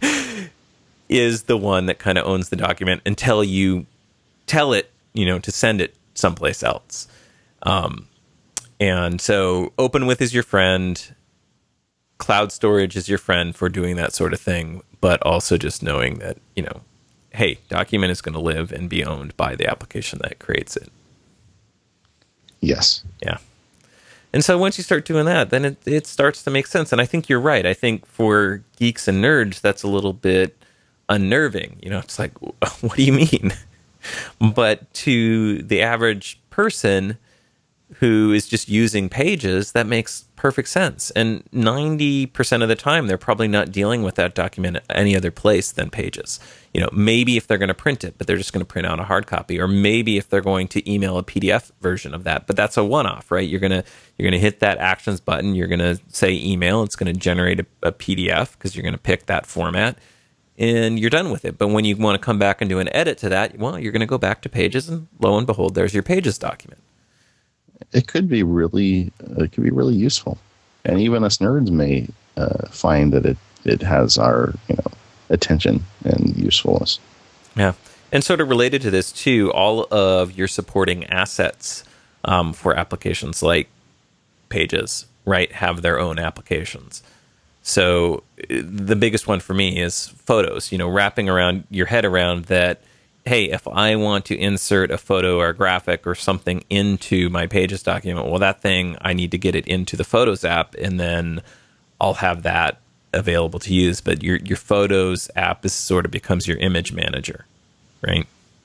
Is the one that kind of owns the document until you tell it, you know, to send it someplace else. Um, and so OpenWith is your friend. Cloud storage is your friend for doing that sort of thing, but also just knowing that, you know, hey, document is going to live and be owned by the application that creates it. Yes. Yeah. And so once you start doing that, then it, it starts to make sense. And I think you're right. I think for geeks and nerds, that's a little bit unnerving. You know, it's like, what do you mean? But to the average person who is just using Pages, that makes perfect sense. And ninety percent of the time, they're probably not dealing with that document any other place than Pages. You know, maybe if they're going to print it, but they're just going to print out a hard copy, or maybe if they're going to email a P D F version of that. But that's a one-off, right? You're gonna you're gonna hit that actions button. You're gonna say email. It's going to generate a, a P D F because you're going to pick that format, and you're done with it. But when you want to come back and do an edit to that, well, you're going to go back to Pages, and lo and behold, there's your Pages document. It could be really, it could be really useful, and even us nerds may uh, find that it it has our you know attention and usefulness. Yeah, and sort of related to this too, all of your supporting assets um, for applications like Pages, right, have their own applications. So the biggest one for me is photos. You know, wrapping around your head around that. Hey, if I want to insert a photo or a graphic or something into my Pages document, well, that thing, I need to get it into the Photos app, and then I'll have that available to use. But your your Photos app is sort of becomes your image manager, right?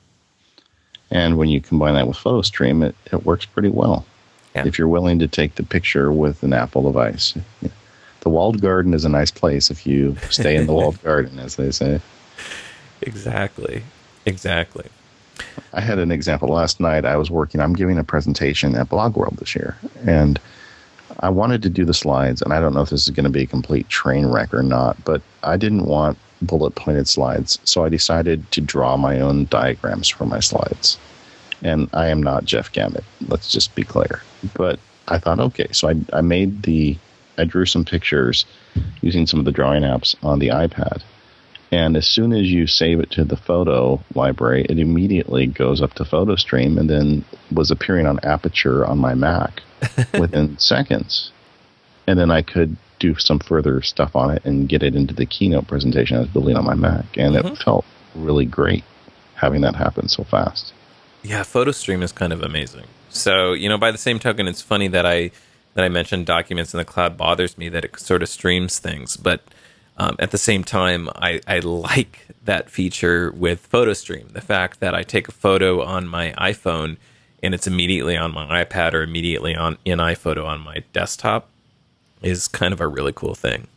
And when you combine that with PhotoStream, it, it works pretty well. Yeah. If you're willing to take the picture with an Apple device. The walled garden is a nice place if you stay in the walled garden, as they say. Exactly. Exactly. I had an example last night. I was working, I'm giving a presentation at Blog World this year, and I wanted to do the slides, and I don't know if this is going to be a complete train wreck or not, but I didn't want bullet pointed slides, so I decided to draw my own diagrams for my slides. And I am not Jeff Gamet, let's just be clear. But I thought, okay, so I, I made the, I drew some pictures using some of the drawing apps on the iPad. And as soon as you save it to the photo library, it immediately goes up to PhotoStream and then was appearing on Aperture on my Mac within seconds. And then I could do some further stuff on it and get it into the Keynote presentation I was building on my Mac. And mm-hmm. it felt really great having that happen so fast. Yeah, PhotoStream is kind of amazing. So, you know, by the same token, it's funny that I that I mentioned documents in the cloud bothers me, that it sort of streams things. But Um, at the same time, I, I like that feature with PhotoStream. The fact that I take a photo on my iPhone and it's immediately on my iPad or immediately on in iPhoto on my desktop is kind of a really cool thing.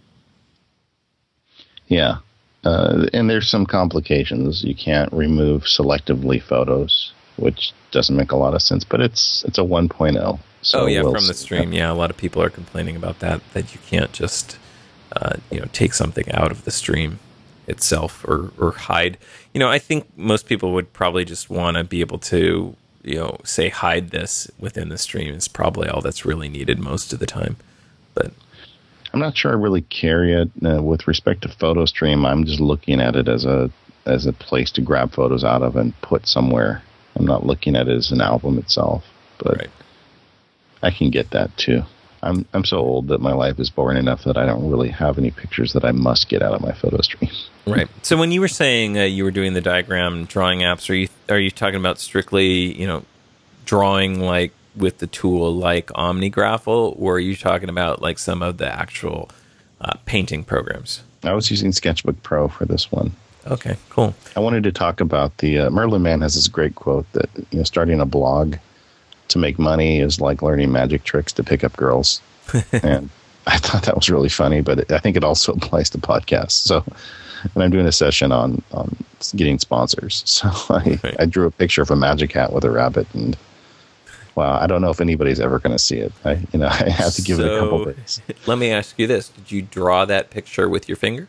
Yeah. Uh, and there's some complications. You can't remove selectively photos, which doesn't make a lot of sense, but it's it's a one point oh. So oh, yeah, we'll from the stream. Yeah, a lot of people are complaining about that, that you can't just... Uh, you know, take something out of the stream itself or, or hide. You know, I think most people would probably just want to be able to, you know, say hide this within the stream is probably all that's really needed most of the time. But I'm not sure I really care yet. Uh, with respect to PhotoStream, I'm just looking at it as a as a place to grab photos out of and put somewhere. I'm not looking at it as an album itself, but right. I can get that too. I'm I'm so old that my life is boring enough that I don't really have any pictures that I must get out of my PhotoStream. Right. So when you were saying uh, you were doing the diagram drawing apps, are you are you talking about strictly, you know, drawing like with the tool like OmniGraffle, or are you talking about like some of the actual uh, painting programs? I was using Sketchbook Pro for this one. Okay, cool. I wanted to talk about the uh, Merlin Mann has this great quote that, you know, starting a blog to make money is like learning magic tricks to pick up girls. And I thought that was really funny, but it, I think it also applies to podcasts. So, and I'm doing a session on, on getting sponsors. So I, right. I drew a picture of a magic hat with a rabbit, and wow, I don't know if anybody's ever going to see it. I, you know, I have to give so, it a couple days. Let me ask you this. Did you draw that picture with your finger?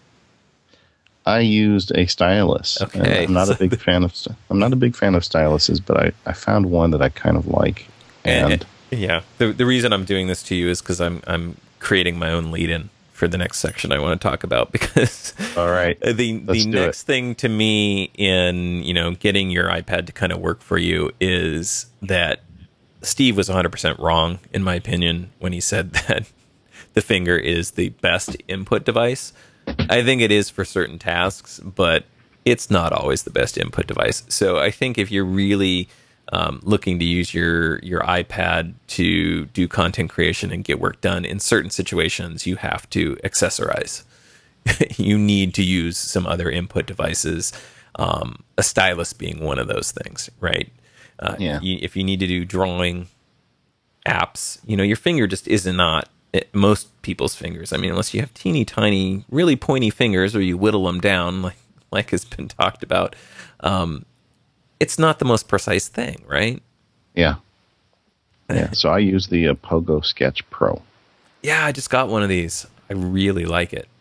I used a stylus. Okay. I'm not a big fan of I'm not a big fan of styluses, but I, I found one that I kind of like. And, and yeah, the the reason I'm doing this to you is because I'm I'm creating my own lead-in for the next section I want to talk about, because all right, the Let's the next it. thing to me in, you know, getting your iPad to kind of work for you is that Steve was one hundred percent wrong, in my opinion, when he said that the finger is the best input device. I think it is for certain tasks, but it's not always the best input device. So I think if you're really um, looking to use your your iPad to do content creation and get work done, in certain situations you have to accessorize. You need to use some other input devices, um, a stylus being one of those things, right? Uh, Yeah. you, if you need to do drawing apps, you know, your finger just is not it, most people's fingers. I mean, unless you have teeny tiny, really pointy fingers, or you whittle them down, like like has been talked about, um, it's not the most precise thing, right? Yeah. Yeah. So I use the uh, Pogo Sketch Pro. Yeah, I just got one of these. I really like it.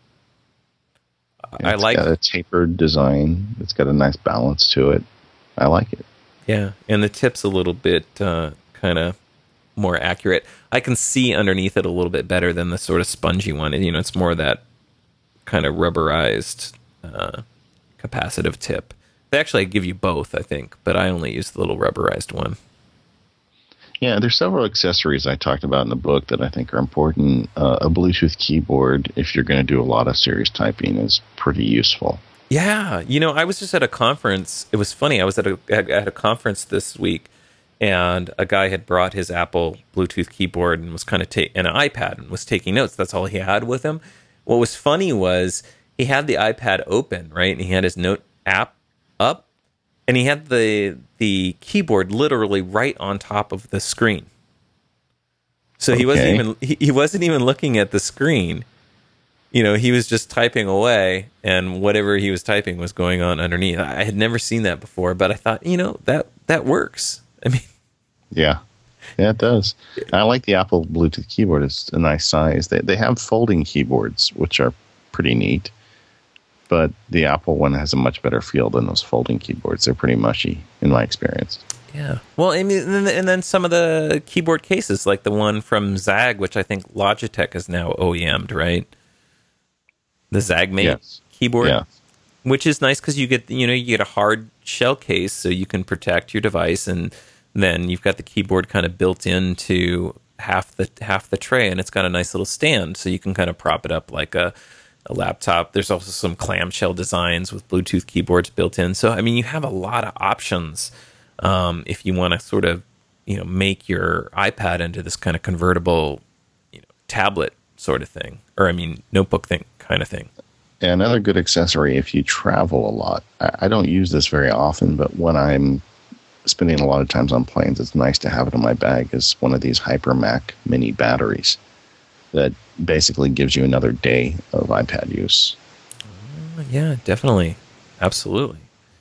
I It's like got a tapered design. It's got a nice balance to it. I like it. Yeah, and the tip's a little bit uh, kind of more accurate. I can see underneath it a little bit better than the sort of spongy one. You know, it's more that kind of rubberized, uh, capacitive tip. They actually give you both, I think, but I only use the little rubberized one. Yeah, there's several accessories I talked about in the book that I think are important. Uh, a Bluetooth keyboard, if you're going to do a lot of serious typing, is pretty useful. Yeah, you know, I was just at a conference. It was funny. I was at a at a conference this week, and a guy had brought his Apple Bluetooth keyboard and was kind of ta- and an iPad and was taking notes. That's all he had with him. What was funny was he had the iPad open, right, and he had his note app up, and he had the the keyboard literally right on top of the screen. So he wasn't Okay. even he, he wasn't even looking at the screen. You know, he was just typing away, and whatever he was typing was going on underneath. I had never seen that before, but I thought, you know, that that works. I mean, Yeah. Yeah, it does. I like the Apple Bluetooth keyboard. It's a nice size. They they have folding keyboards, which are pretty neat. But the Apple one has a much better feel than those folding keyboards. They're pretty mushy, in my experience. yeah. Well, I mean, and then, and then some of the keyboard cases, like the one from Zag, which I think Logitech is now O E M'd, right? The ZagMate Yes. keyboard, Yeah. which is nice because you get, you know, you get a hard shell case so you can protect your device, and then you've got the keyboard kind of built into half the half the tray, and it's got a nice little stand so you can kind of prop it up like a a laptop. There's also some clamshell designs with Bluetooth keyboards built in. So, I mean, you have a lot of options um, if you want to sort of, you know, make your iPad into this kind of convertible, you know, tablet sort of thing, or I mean, notebook thing kind of thing. Yeah, another good accessory if you travel a lot. I, I don't use this very often, but when I'm spending a lot of times on planes, it's nice to have it in my bag, is one of these HyperMac mini batteries that basically gives you another day of iPad use. Yeah, definitely. Absolutely.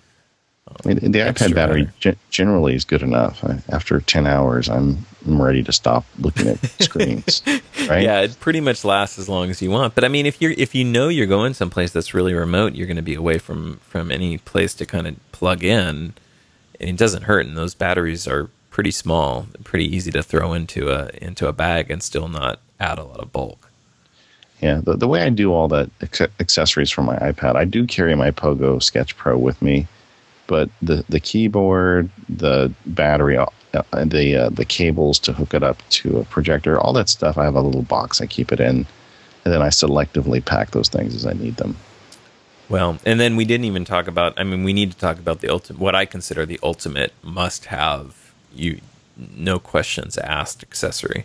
I mean, the Extra iPad battery better. ge- generally is good enough. I, after ten hours, I'm, I'm ready to stop looking at screens. Right? Yeah, it pretty much lasts as long as you want. But I mean, if you're if you know you're going someplace that's really remote, you're going to be away from from any place to kind of plug in, and it doesn't hurt. And those batteries are pretty small, pretty easy to throw into a into a bag and still not add a lot of bulk. Yeah, the, the way I do all that acc- accessories for my iPad, I do carry my Pogo Sketch Pro with me, but the, the keyboard, the battery, uh, the uh, the cables to hook it up to a projector, all that stuff, I have a little box I keep it in, and then I selectively pack those things as I need them. Well, and then we didn't even talk about, I mean, we need to talk about the ultimate, what I consider the ultimate must-have, you no questions asked accessory.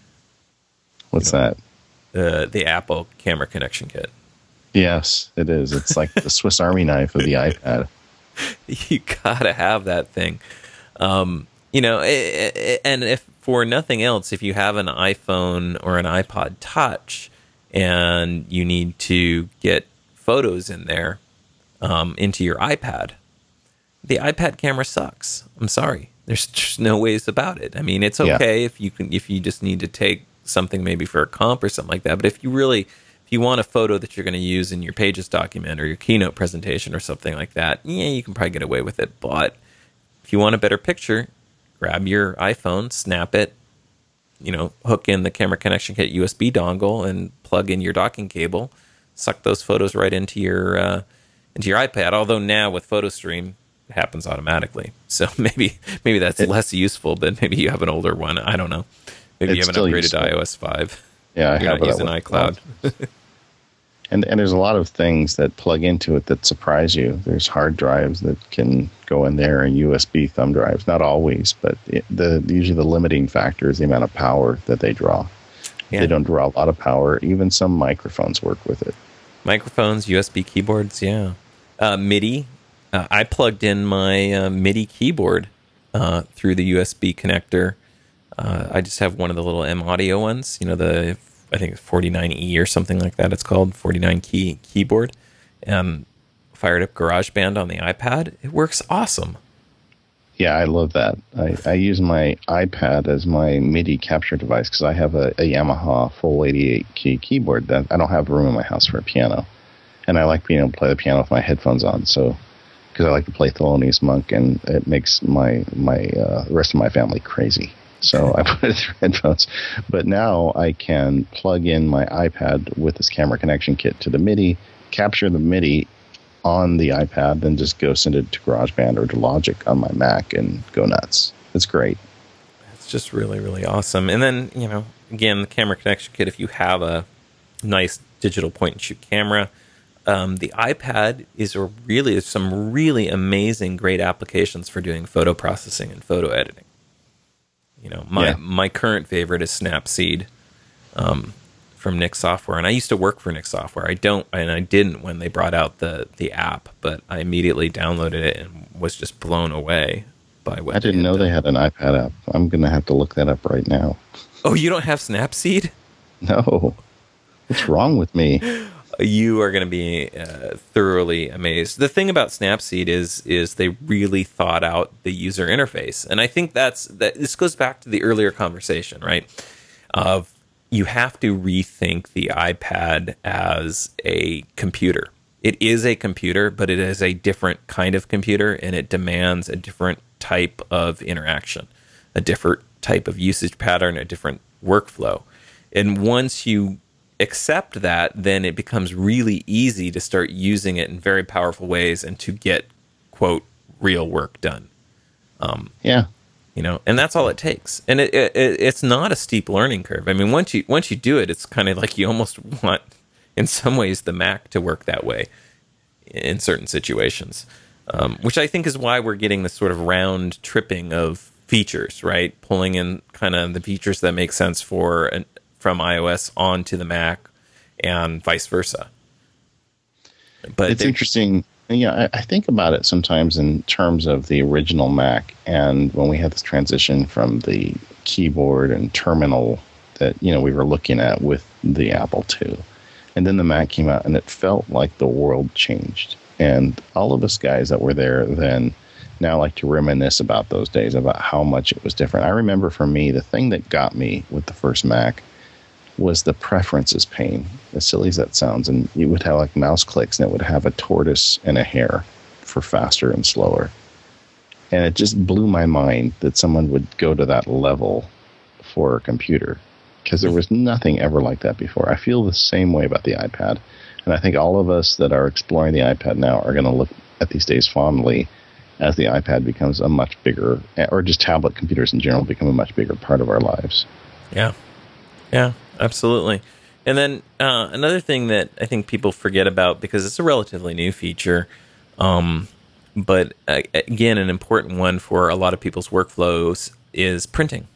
What's that? Uh, the Apple camera connection kit. Yes, it is. It's like the Swiss Army knife of the iPad. You gotta have that thing. Um, you know, i- i- and if for nothing else, if you have an iPhone or an iPod Touch and you need to get photos in there um, into your iPad, the iPad camera sucks. I'm sorry. There's just no ways about it. I mean, it's okay Yeah. if you can, if you just need to take something maybe for a comp or something like that. But if you really, if you want a photo that you're going to use in your Pages document or your Keynote presentation or something like that, yeah, you can probably get away with it. But if you want a better picture, grab your iPhone, snap it, you know, hook in the camera connection kit U S B dongle and plug in your docking cable, suck those photos right into your uh, into your iPad. Although now with PhotoStream, it happens automatically. So maybe maybe that's It- less useful, but maybe you have an older one. I don't know. Maybe you It's haven't still upgraded useful. to iOS five. Yeah, I You're have not that using with- iCloud. And and there's a lot of things that plug into it that surprise you. There's hard drives that can go in there and U S B thumb drives. Not always, but it, the usually the limiting factor is the amount of power that they draw. Yeah. They don't draw a lot of power. Even some microphones work with it. Microphones, U S B keyboards, yeah. Uh, MIDI. Uh, I plugged in my uh, MIDI keyboard uh, through the U S B connector. Uh, I just have one of the little M Audio ones, you know, the I think it's forty-nine E or something like that. It's called forty-nine key keyboard. And fired up GarageBand on the iPad. It works awesome. Yeah, I love that. I, I use my iPad as my MIDI capture device because I have a, a Yamaha full eighty-eight key keyboard that I don't have room in my house for a piano. And I like being able to play the piano with my headphones on. So, because I like to play Thelonious Monk, and it makes my my uh, the rest of my family crazy. So I put it through headphones. But now I can plug in my iPad with this camera connection kit to the MIDI, capture the MIDI on the iPad, then just go send it to GarageBand or to Logic on my Mac and go nuts. It's great. It's just really, really awesome. And then, you know, again, the camera connection kit, if you have a nice digital point-and-shoot camera, um, the iPad is a really, there's some really amazing, great applications for doing photo processing and photo editing. You know, my, Yeah. my current favorite is Snapseed um, from Nik Software. And I used to work for Nik Software. I don't, and I didn't when they brought out the, the app, but I immediately downloaded it and was just blown away by what I didn't they had know they done. had an iPad app. I'm going to have to look that up right now. Oh, you don't have Snapseed? No. What's wrong with me? You are going to be uh, thoroughly amazed. The thing about Snapseed is is they really thought out the user interface, and I think that's that. This goes back to the earlier conversation, right? Of you have to rethink the iPad as a computer. It is a computer, but it is a different kind of computer, and it demands a different type of interaction, a different type of usage pattern, a different workflow. And once you accept that, then it becomes really easy to start using it in very powerful ways and to get, quote, real work done. Um, Yeah. you know, and that's all it takes. And it, it it's not a steep learning curve. I mean, once you once you do it, it's kind of like you almost want, in some ways, the Mac to work that way in certain situations, um, which I think is why we're getting this sort of round tripping of features, right? Pulling in kind of the features that make sense for an, from iOS onto the Mac and vice versa. But It's they- interesting. Yeah, I, I think about it sometimes in terms of the original Mac, and when we had this transition from the keyboard and terminal that, you know, we were looking at with the Apple two. And then the Mac came out, and it felt like the world changed. And all of us guys that were there then now like to reminisce about those days, about how much it was different. I remember for me, the thing that got me with the first Mac was the preferences pane, as silly as that sounds. And you would have like mouse clicks, and it would have a tortoise and a hare for faster and slower. And it just blew my mind that someone would go to that level for a computer, because there was nothing ever like that before. I feel the same way about the iPad. And I think all of us that are exploring the iPad now are going to look at these days fondly as the iPad becomes a much bigger, or just tablet computers in general become a much bigger part of our lives. Yeah. Yeah, absolutely. And then uh, another thing that I think people forget about, because it's a relatively new feature, um, but uh, again, an important one for a lot of people's workflows is printing.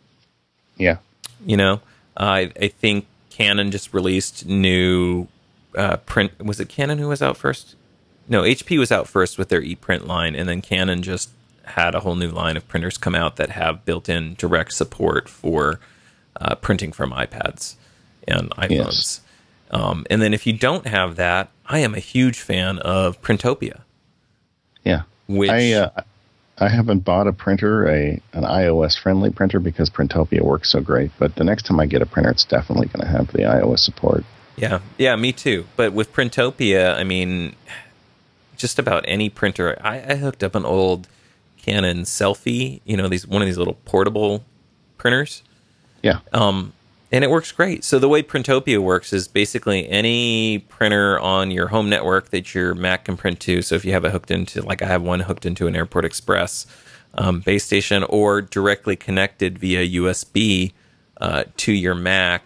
Yeah. You know, I I think Canon just released new uh, print. Was it Canon who was out first? No, H P was out first with their ePrint line, and then Canon just had a whole new line of printers come out that have built-in direct support for uh, printing from iPads and iPhones. Yes. Um, and then if you don't have that, I am a huge fan of Printopia. Yeah. Which I uh, I haven't bought a printer, a an iOS friendly printer, because Printopia works so great. But the next time I get a printer, it's definitely going to have the iOS support. Yeah, yeah, me too. But with Printopia, I mean, just about any printer. I, I hooked up an old Canon Selfie, you know, these one of these little portable printers. Yeah. Um, and it works great. So the way Printopia works is basically any printer on your home network that your Mac can print to. So if you have it hooked into, like I have one hooked into an Airport Express um, base station, or directly connected via U S B uh, to your Mac,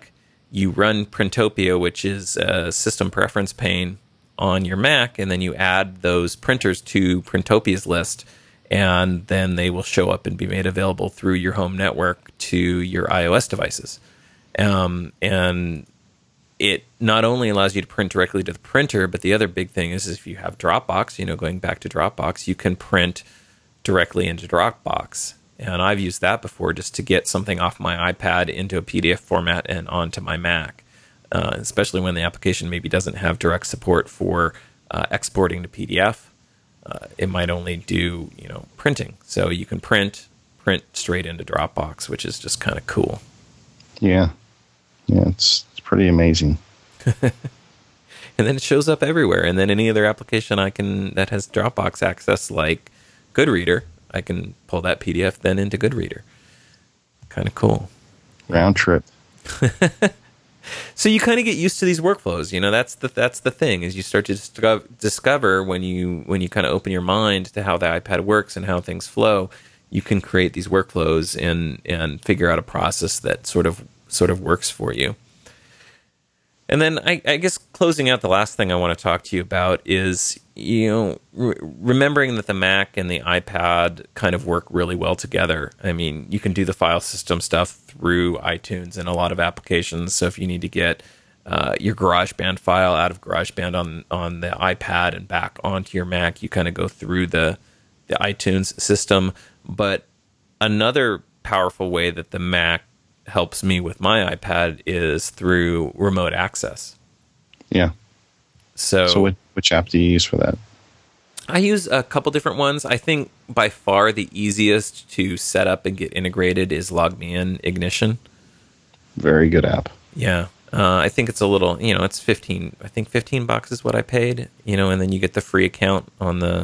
you run Printopia, which is a system preference pane on your Mac, and then you add those printers to Printopia's list, and then they will show up and be made available through your home network to your iOS devices. Um, and it not only allows you to print directly to the printer, but the other big thing is, is if you have Dropbox, you know, going back to Dropbox, you can print directly into Dropbox. And I've used that before just to get something off my iPad into a P D F format and onto my Mac, uh, especially when the application maybe doesn't have direct support for uh, exporting to P D F. Uh, it might only do, you know, printing. So you can print, print straight into Dropbox, which is just kind of cool. Yeah. Yeah, it's, it's pretty amazing. And then it shows up everywhere. And then any other application I can that has Dropbox access, like Goodreader, I can pull that P D F then into Goodreader. Kind of cool. Round trip. So you kind of get used to these workflows. You know, that's the that's the thing, is you start to discover, discover when you when you kind of open your mind to how the iPad works and how things flow. You can create these workflows and and figure out a process that sort of sort of works for you. And then I, I guess closing out, the last thing I want to talk to you about is, you know, re- remembering that the Mac and the iPad kind of work really well together. I mean, you can do the file system stuff through iTunes and a lot of applications. So if you need to get uh, your GarageBand file out of GarageBand on on the iPad and back onto your Mac, you kind of go through the the iTunes system. But another powerful way that the Mac helps me with my iPad is through remote access. Yeah. So, so what, which app do you use for that? I use a couple different ones. I think by far the easiest to set up and get integrated is LogMeIn Ignition. Very good app. Yeah. Uh, I think it's a little, you know, it's fifteen, I think fifteen bucks is what I paid, you know, and then you get the free account on the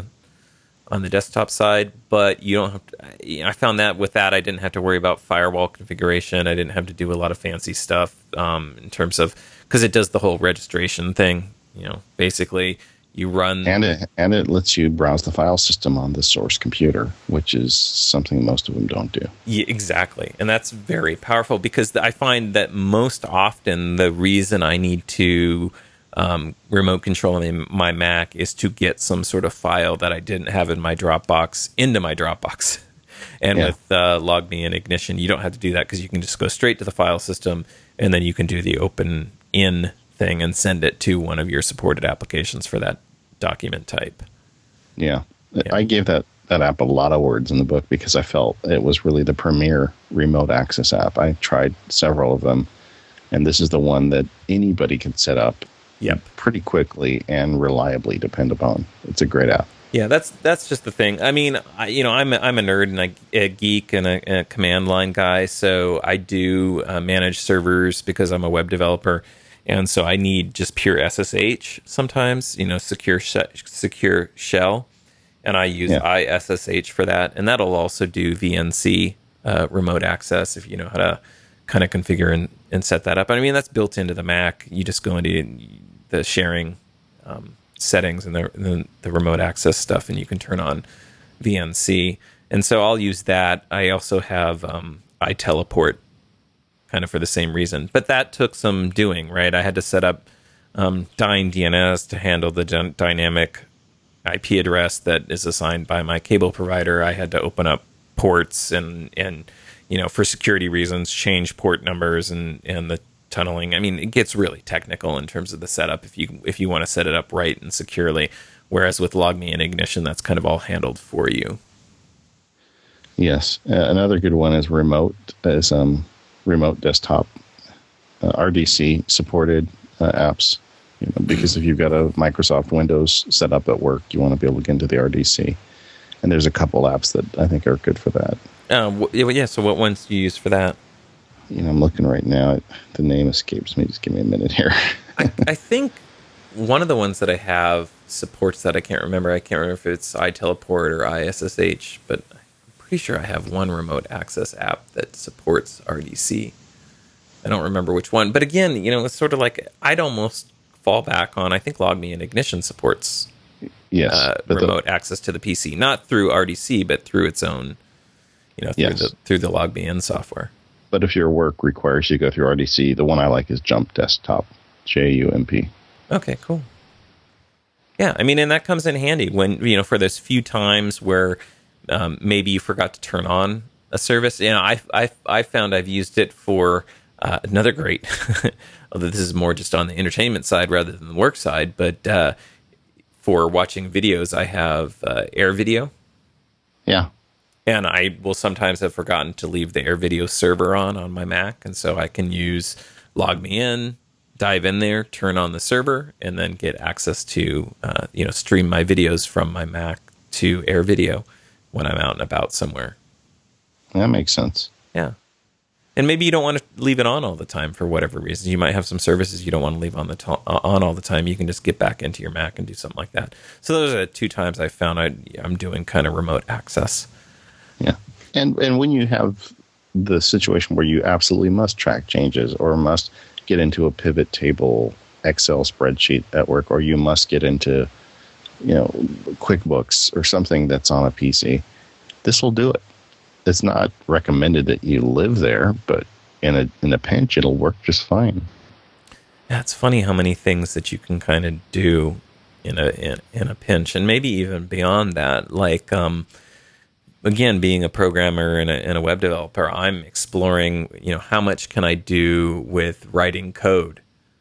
on the desktop side, but you don't have to, you know, I found that with that, I didn't have to worry about firewall configuration. I didn't have to do a lot of fancy stuff um, in terms of, because it does the whole registration thing. You know, basically you run. And it, and it lets you browse the file system on the source computer, which is something most of them don't do. Yeah, exactly. And that's very powerful, because I find that most often the reason I need to Um, remote controlling my Mac is to get some sort of file that I didn't have in my Dropbox into my Dropbox. And yeah. with uh, LogMeIn Ignition, you don't have to do that, because you can just go straight to the file system, and then you can do the open in thing and send it to one of your supported applications for that document type. Yeah. yeah. I gave that, that app a lot of words in the book because I felt it was really the premier remote access app. I tried several of them, and this is the one that anybody can set up Yep. pretty quickly and reliably depend upon. It's a great app. Yeah, that's that's just the thing. I mean, I, you know, I'm a, I'm a nerd and a, a geek and a, a command line guy, so I do uh, manage servers because I'm a web developer, and so I need just pure S S H sometimes, you know, secure sh- secure shell, and I use yeah. I S S H for that, and that'll also do V N C uh, remote access if you know how to kind of configure and, and set that up. I mean, that's built into the Mac. You just go into the sharing um, settings and the, the the remote access stuff, and you can turn on V N C. And so I'll use that. I also have um, iTeleport kind of for the same reason. But that took some doing, right? I had to set up um, Dyn D N S to handle the d- dynamic I P address that is assigned by my cable provider. I had to open up ports and, and you know, for security reasons, change port numbers and, and the tunneling. I mean, it gets really technical in terms of the setup if you if you want to set it up right and securely. Whereas with LogMeIn Ignition, that's kind of all handled for you. Yes, uh, another good one is remote is um, remote desktop uh, R D C supported uh, apps. You know, because if you've got a Microsoft Windows set up at work, you want to be able to get into the R D C. And there's a couple apps that I think are good for that. Uh, w- yeah. So what ones do you use for that? You know, I'm looking right now. The name escapes me. Just give me a minute here. I, I think one of the ones that I have supports that. I can't remember. I can't remember if it's iTeleport or I S S H, but I'm pretty sure I have one remote access app that supports R D C. I don't remember which one. But again, you know, it's sort of like I'd almost fall back on, I think LogMeIn Ignition supports yes, uh, but remote the, access to the P C, not through R D C, but through its own, you know, through yes. the through the LogMeIn software. But if your work requires you to go through R D C, the one I like is Jump Desktop, J U M P. Okay, cool. Yeah, I mean, and that comes in handy when, you know, for those few times where um, maybe you forgot to turn on a service. You know, I I I found I've used it for uh, another great, although this is more just on the entertainment side rather than the work side, but uh, for watching videos, I have uh, Air Video. Yeah. And I will sometimes have forgotten to leave the Air Video server on on my Mac, and so I can use log me in, dive in there, turn on the server, and then get access to uh, you know stream my videos from my Mac to Air Video when I'm out and about somewhere. That makes sense. Yeah, and maybe you don't want to leave it on all the time for whatever reason. You might have some services you don't want to leave on the to- on all the time. You can just get back into your Mac and do something like that. So those are the two times I found I, I'm doing kind of remote access. Yeah. And and when you have the situation where you absolutely must track changes or must get into a pivot table Excel spreadsheet at work, or you must get into, you know, QuickBooks or something that's on a P C, this will do it. It's not recommended that you live there, but in a in a pinch, it'll work just fine. Yeah, it's funny how many things that you can kind of do in a in, in a pinch, and maybe even beyond that. Like, um, again, being a programmer and a, and a web developer, I'm exploring, you know, how much can I do with writing code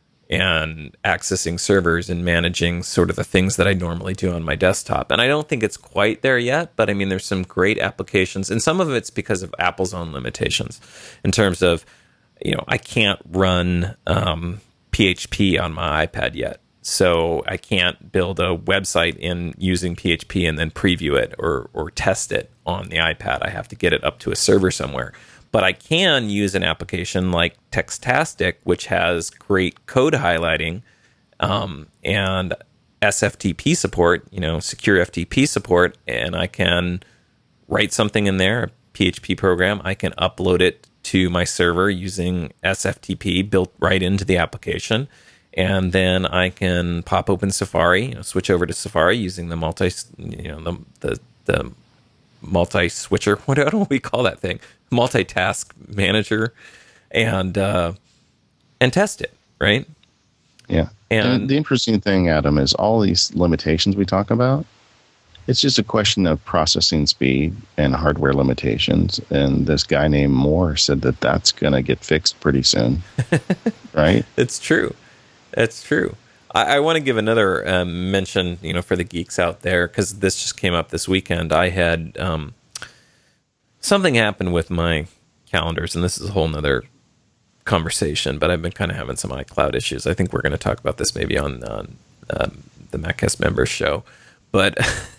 and accessing servers and managing sort of the things that I normally do on my desktop. And I don't think it's quite there yet, but I mean, there's some great applications, and some of it's because of Apple's own limitations in terms of, you know, I can't run um, P H P on my iPad yet. So I can't build a website in using P H P and then preview it or or test it on the iPad. I have to get it up to a server somewhere. But I can use an application like Textastic, which has great code highlighting um, and S F T P support, you know, secure F T P support, and I can write something in there, a P H P program. I can upload it to my server using S F T P built right into the application. And then I can pop open Safari, you know, switch over to Safari using the multi, you know, the the, the multi-switcher. What do we call that thing? Multitask manager, and uh, and test it, right? Yeah. And, and the interesting thing, Adam, is all these limitations we talk about, it's just a question of processing speed and hardware limitations. And this guy named Moore said that that's going to get fixed pretty soon, right? It's true. It's true. I, I want to give another um, mention, you know, for the geeks out there, because this just came up this weekend. I had um, something happen with my calendars, and this is a whole nother conversation, but I've been kind of having some iCloud issues. I think we're going to talk about this maybe on, on um, the MacCast members show. But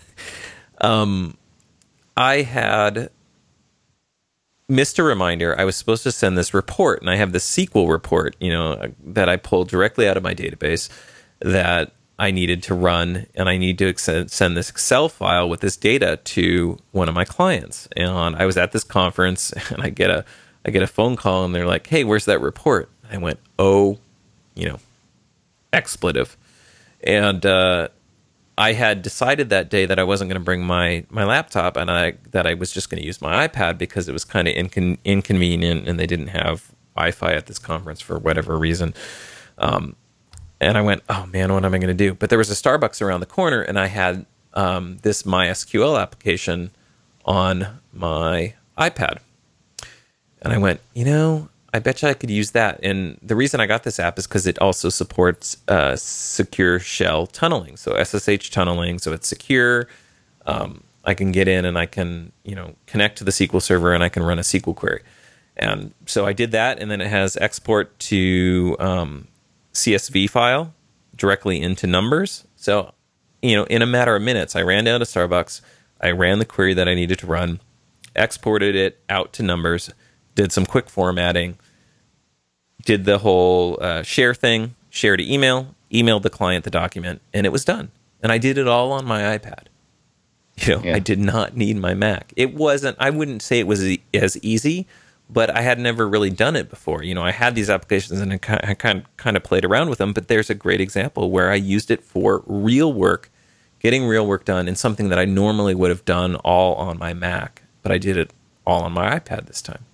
um, I had missed a reminder. I was supposed to send this report, and I have the S Q L report, you know, that I pulled directly out of my database that I needed to run, and I need to ex- send this Excel file with this data to one of my clients. And I was at this conference, and I get a I get a phone call, and they're like, "Hey, where's that report?" I went, "Oh, you know, expletive," and uh, I had decided that day that I wasn't going to bring my, my laptop, and I that I was just going to use my iPad because it was kind of incon- inconvenient, and they didn't have Wi-Fi at this conference for whatever reason. Um, and I went, oh man, what am I going to do? But there was a Starbucks around the corner, and I had um, this MySQL application on my iPad. And I went, you know, I bet you I could use that. And the reason I got this app is because it also supports uh, secure shell tunneling, so S S H tunneling. So it's secure. Um, I can get in and I can, you know, connect to the S Q L server, and I can run a S Q L query. And so I did that, and then it has export to um, C S V file directly into Numbers. So, you know, in a matter of minutes, I ran down to Starbucks, I ran the query that I needed to run, exported it out to Numbers, did some quick formatting, did the whole uh, share thing, shared an email, emailed the client the document, and it was done. And I did it all on my iPad. You know, yeah. I did not need my Mac. It wasn't, I wouldn't say it was e- as easy, but I had never really done it before. You know, I had these applications and I kind of, kind of played around with them, but there's a great example where I used it for real work, getting real work done, and something that I normally would have done all on my Mac, but I did it all on my iPad this time.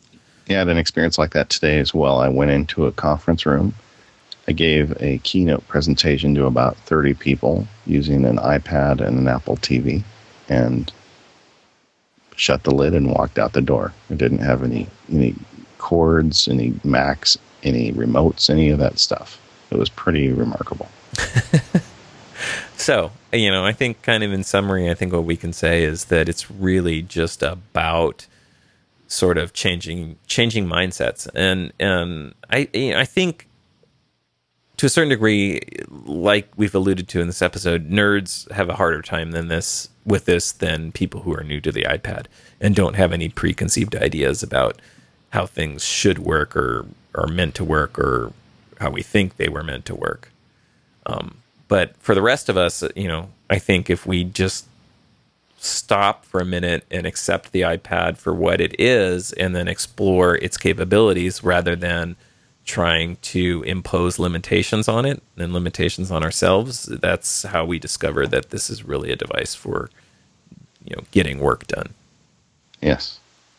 Yeah, I had an experience like that today as well. I went into a conference room. I gave a keynote presentation to about thirty people using an iPad and an Apple T V, and shut the lid and walked out the door. I didn't have any any cords, any Macs, any remotes, any of that stuff. It was pretty remarkable. So, you know, I think kind of in summary, I think what we can say is that it's really just about sort of changing changing mindsets. And and I you know, I think to a certain degree, like we've alluded to in this episode, nerds have a harder time than this with this than people who are new to the iPad and don't have any preconceived ideas about how things should work or are meant to work or how we think they were meant to work. Um, but for the rest of us, you know, I think if we just stop for a minute and accept the iPad for what it is and then explore its capabilities rather than trying to impose limitations on it and limitations on ourselves, that's how we discover that this is really a device for, you know, getting work done. Yes.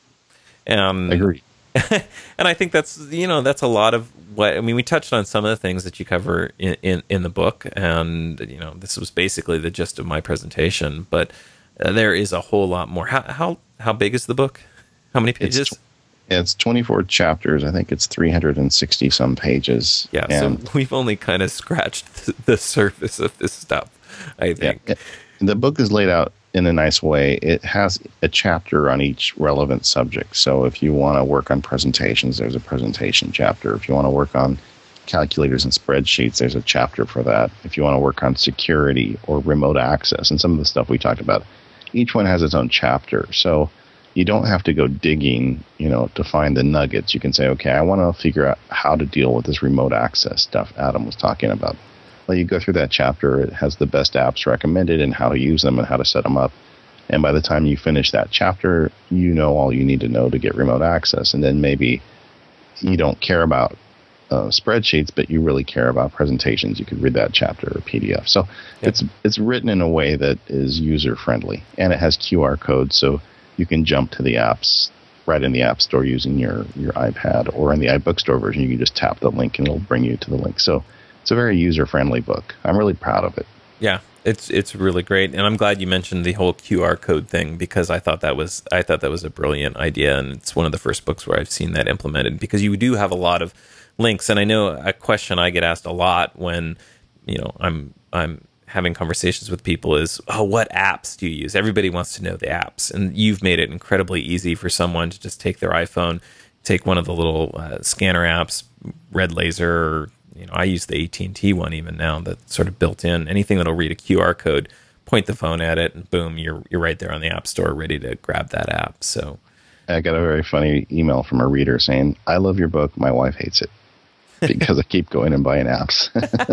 Um, I agree. And I think that's, you know, that's a lot of what, I mean, we touched on some of the things that you cover in, in, in the book, and, you know, this was basically the gist of my presentation, but uh, there is a whole lot more. How, how, how big is the book? How many pages? It's, it's twenty-four chapters. I think it's three hundred sixty some pages. Yeah. And So we've only kind of scratched the surface of this stuff, I think. Yeah. The book is laid out in a nice way. It has a chapter on each relevant subject. So if you want to work on presentations, there's a presentation chapter. If you want to work on calculators and spreadsheets, there's a chapter for that. If you want to work on security or remote access and some of the stuff we talked about, each one has its own chapter. So you don't have to go digging, you know, to find the nuggets. You can say, okay, I want to figure out how to deal with this remote access stuff Adam was talking about. Well, you go through that chapter. It has the best apps recommended and how to use them and how to set them up. And by the time you finish that chapter, you know all you need to know to get remote access. And then maybe you don't care about uh, spreadsheets, but you really care about presentations. You could read that chapter or P D F. So yeah. it's it's written in a way that is user friendly, and it has Q R codes, so you can jump to the apps right in the App Store using your, your iPad, or in the iBookstore version, you can just tap the link and it'll bring you to the link. So it's a very user-friendly book. I'm really proud of it. Yeah, it's it's really great, and I'm glad you mentioned the whole Q R code thing, because I thought that was I thought that was a brilliant idea, and it's one of the first books where I've seen that implemented, because you do have a lot of links. And I know a question I get asked a lot when, you know, I'm I'm having conversations with people is, oh, what apps do you use? Everybody wants to know the apps, and you've made it incredibly easy for someone to just take their iPhone, take one of the little uh, scanner apps, Red Laser, or, you know, I use the A T and T one even now that's sort of built in. Anything that'll read a Q R code, point the phone at it, and boom, you're you're right there on the App Store, ready to grab that app. So I got a very funny email from a reader saying, I love your book, my wife hates it, because I keep going and buying apps.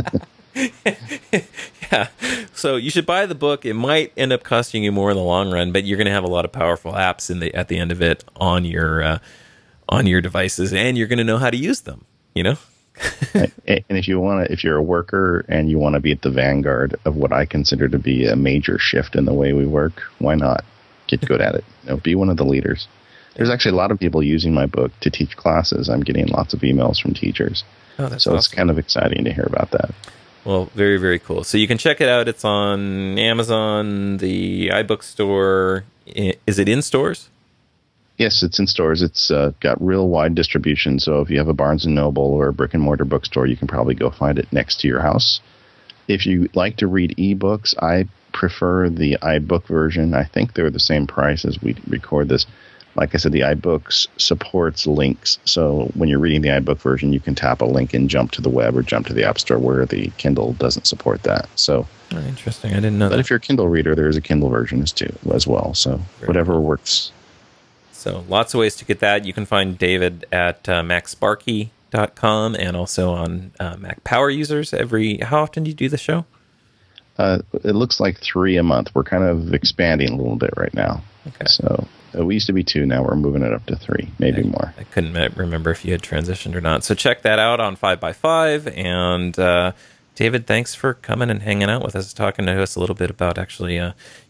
Yeah, so you should buy the book. It might end up costing you more in the long run, but you're going to have a lot of powerful apps in the at the end of it on your uh, on your devices, and you're going to know how to use them. You know. And if you want to, if you're a worker and you want to be at the vanguard of what I consider to be a major shift in the way we work, why not get good at it? You know, be one of the leaders. There's actually a lot of people using my book to teach classes. I'm getting lots of emails from teachers. Oh, that's so awesome. It's kind of exciting to hear about that. Well, very, very cool. So you can check it out. It's on Amazon, the iBookstore. Is it in stores? Yes, it's in stores. It's uh, got real wide distribution. So if you have a Barnes and Noble or a brick and mortar bookstore, you can probably go find it next to your house. If you like to read ebooks, I prefer the iBook version. I think they're the same price as we record this. Like I said, the iBooks supports links. So when you're reading the iBook version, you can tap a link and jump to the web or jump to the App Store, where the Kindle doesn't support that. So, oh, interesting. I didn't know but that. if you're a Kindle reader, there is a Kindle version as, too, as well. So Very whatever cool. works. So lots of ways to get that. You can find David at uh, mac sparky dot com and also on uh, Mac Power Users. Every how often do you do the show? Uh, it looks like three a month. We're kind of expanding a little bit right now. Okay. So uh, we used to be two. Now we're moving it up to three, maybe I, more. I couldn't remember if you had transitioned or not. So check that out on five by five. And uh, David, thanks for coming and hanging out with us, talking to us a little bit about actually, uh,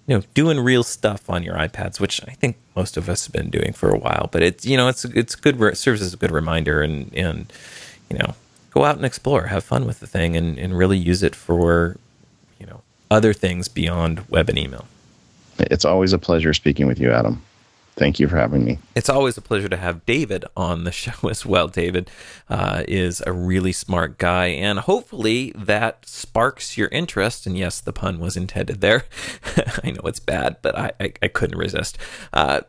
you know, doing real stuff on your iPads, which I think most of us have been doing for a while. But it's, you know, it's it's good. It serves as a good reminder, and and you know, go out and explore, have fun with the thing, and and really use it for, you know, other things beyond web and email. It's always a pleasure speaking with you, Adam. Thank you for having me. It's always a pleasure to have David on the show as well. David uh, is a really smart guy, and hopefully that sparks your interest. And yes, the pun was intended there. I know it's bad, but I, I, I couldn't resist. Uh,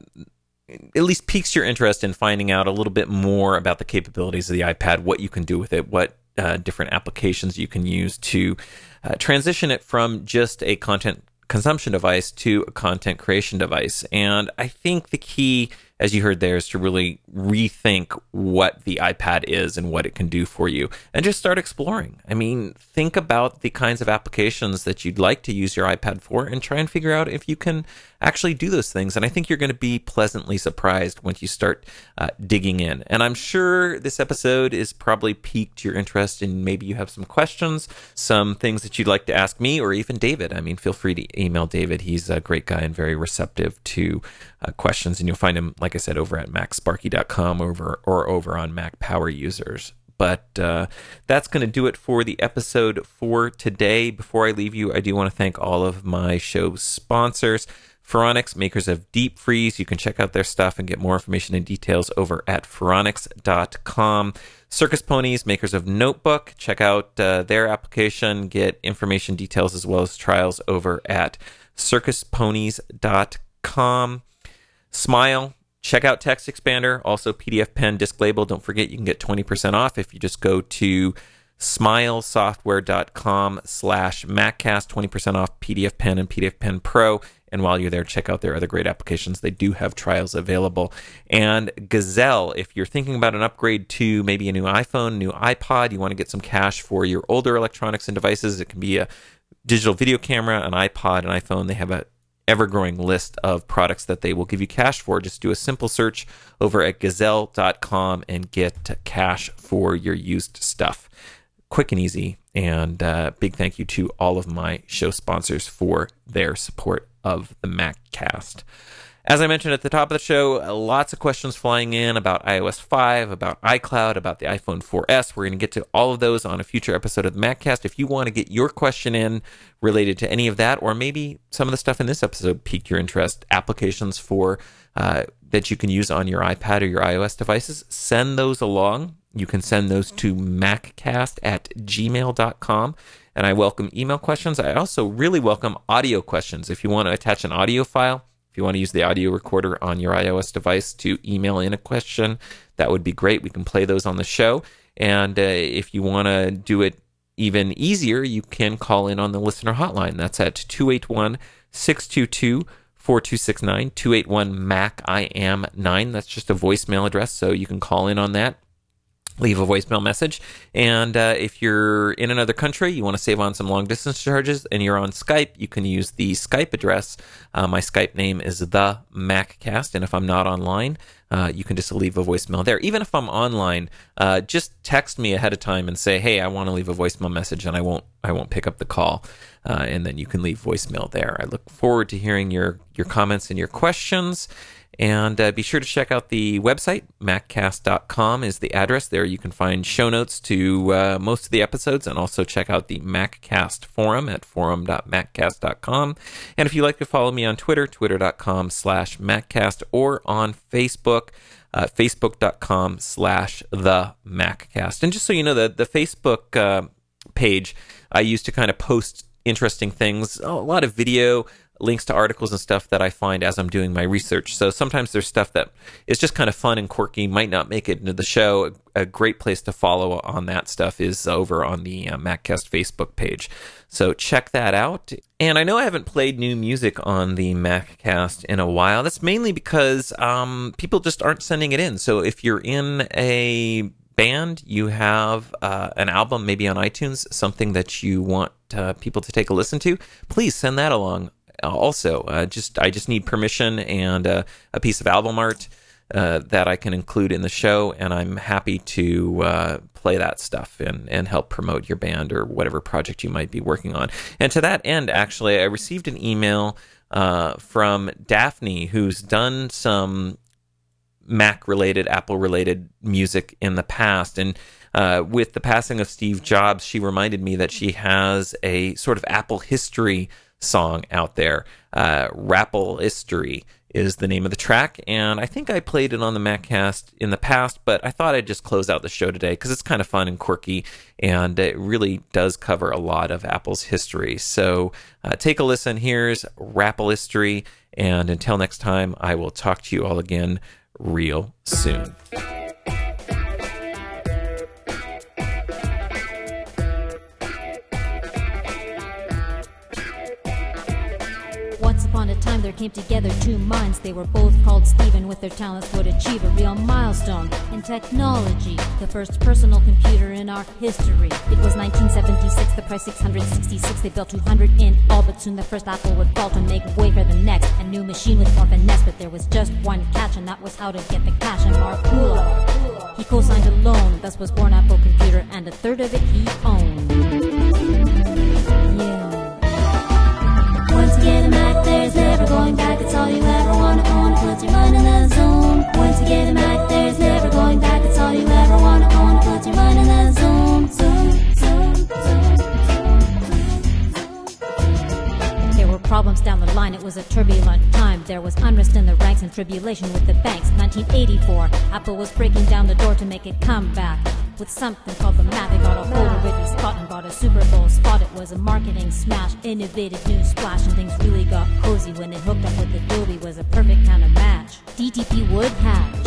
at least piques your interest in finding out a little bit more about the capabilities of the iPad, what you can do with it, what uh, different applications you can use to uh, transition it from just a content consumption device to a content creation device. And I think the key, as you heard there, is to really rethink what the iPad is and what it can do for you, and just start exploring. I mean, think about the kinds of applications that you'd like to use your iPad for and try and figure out if you can actually do those things. And I think you're going to be pleasantly surprised once you start uh, digging in. And I'm sure this episode is probably piqued your interest, and maybe you have some questions, some things that you'd like to ask me or even David. I mean, feel free to email David. He's a great guy and very receptive to uh, questions. And you'll find him, like I said, over at mac sparky dot com over, or over on Mac Power Users. But uh, that's going to do it for the episode for today. Before I leave you, I do want to thank all of my show sponsors. Phoronix, makers of Deep Freeze. You can check out their stuff and get more information and details over at phoronix dot com. Circus Ponies, makers of Notebook. Check out uh, their application. Get information, details, as well as trials over at circus ponies dot com. Smile. Check out Text Expander. Also P D F Pen, Disk Label. Don't forget you can get twenty percent off if you just go to smilesoftware dot com slash MacCast. twenty percent off P D F Pen and P D F Pen Pro. And while you're there, check out their other great applications. They do have trials available. And Gazelle, if you're thinking about an upgrade to maybe a new iPhone, new iPod, you want to get some cash for your older electronics and devices. It can be a digital video camera, an iPod, an iPhone. They have a ever-growing list of products that they will give you cash for. Just do a simple search over at gazelle dot com and get cash for your used stuff. Quick and easy. And uh, big thank you to all of my show sponsors for their support of the MacCast. As I mentioned at the top of the show, lots of questions flying in about i O S five, about iCloud, about the iPhone four S. We're going to get to all of those on a future episode of the MacCast. If you want to get your question in related to any of that, or maybe some of the stuff in this episode piqued your interest, applications for uh, that you can use on your iPad or your iOS devices, send those along. You can send those to maccast at gmail dot com. And I welcome email questions. I also really welcome audio questions. If you want to attach an audio file, if you want to use the audio recorder on your iOS device to email in a question, that would be great. We can play those on the show. And uh, if you want to do it even easier, you can call in on the listener hotline. That's at two eight one, six two two, four two six nine, two eight one, Mac I am nine. That's just a voicemail address, so you can call in on that. Leave a voicemail message. And uh, if you're in another country, you want to save on some long distance charges, and you're on Skype, you can use the Skype address. Uh, my Skype name is the MacCast, and if I'm not online, uh, you can just leave a voicemail there. Even if I'm online, uh, just text me ahead of time and say, "Hey, I want to leave a voicemail message," and I won't I won't pick up the call. Uh, and then you can leave voicemail there. I look forward to hearing your your comments and your questions. And uh, be sure to check out the website. maccast dot com is the address. There you can find show notes to uh, most of the episodes, and also check out the MacCast forum at forum dot maccast dot com. And if you'd like to follow me on Twitter, twitter dot com slash maccast, or on Facebook, uh, facebook dot com slash the MacCast. And just so you know, the, the Facebook uh, page I use to kind of post interesting things, a lot of video, links to articles and stuff that I find as I'm doing my research. So sometimes there's stuff that is just kind of fun and quirky, might not make it into the show. A great place to follow on that stuff is over on the uh, MacCast Facebook page. So check that out. And I know I haven't played new music on the MacCast in a while. That's mainly because um, people just aren't sending it in. So if you're in a band, you have uh, an album maybe on iTunes, something that you want uh, people to take a listen to, please send that along. Also, uh, just I just need permission and uh, a piece of album art. uh, that I can include in the show, and I'm happy to uh, play that stuff and, and help promote your band or whatever project you might be working on. And to that end, actually, I received an email uh, from Daphne, who's done some Mac-related, Apple-related music in the past, and uh, with the passing of Steve Jobs, she reminded me that she has a sort of Apple history song out there. Uh, Rapple History is the name of the track, and I think I played it on the MacCast in the past, but I thought I'd just close out the show today because it's kind of fun and quirky, and it really does cover a lot of Apple's history. So uh, take a listen. Here's Rapple History, and until next time, I will talk to you all again real soon. Once upon a time there came together two minds. They were both called Stephen. With their talents would achieve a real milestone in technology, the first personal computer in our history. It was nineteen seventy-six, the price six hundred sixty-six. They built two hundred in all, but soon the first Apple would fall to make way for the next. A new machine with more finesse, but there was just one catch, and that was how to get the cash. And Markula, he co-signed a loan, thus was born Apple Computer, and a third of it he owned. Yeah. Once you get a Mac, there's never going back. It's all you ever want to own. It puts your mind in the zone. Once you get a Mac, there's never going back. It's all you ever want to own. It puts your mind in the zone. Zone, zone, zone, zone. There were problems down the line. It was a turbulent time. There was unrest in the ranks and tribulation with the banks. nineteen eighty-four, Apple was breaking down the door to make it come back. With something called the Mac, they got a hold of Ridley Scott and bought a Super Bowl spot. It was a marketing smash, innovative new splash, and things really got cozy when it hooked up with Adobe. Was a perfect kind of match. D T P would hatch.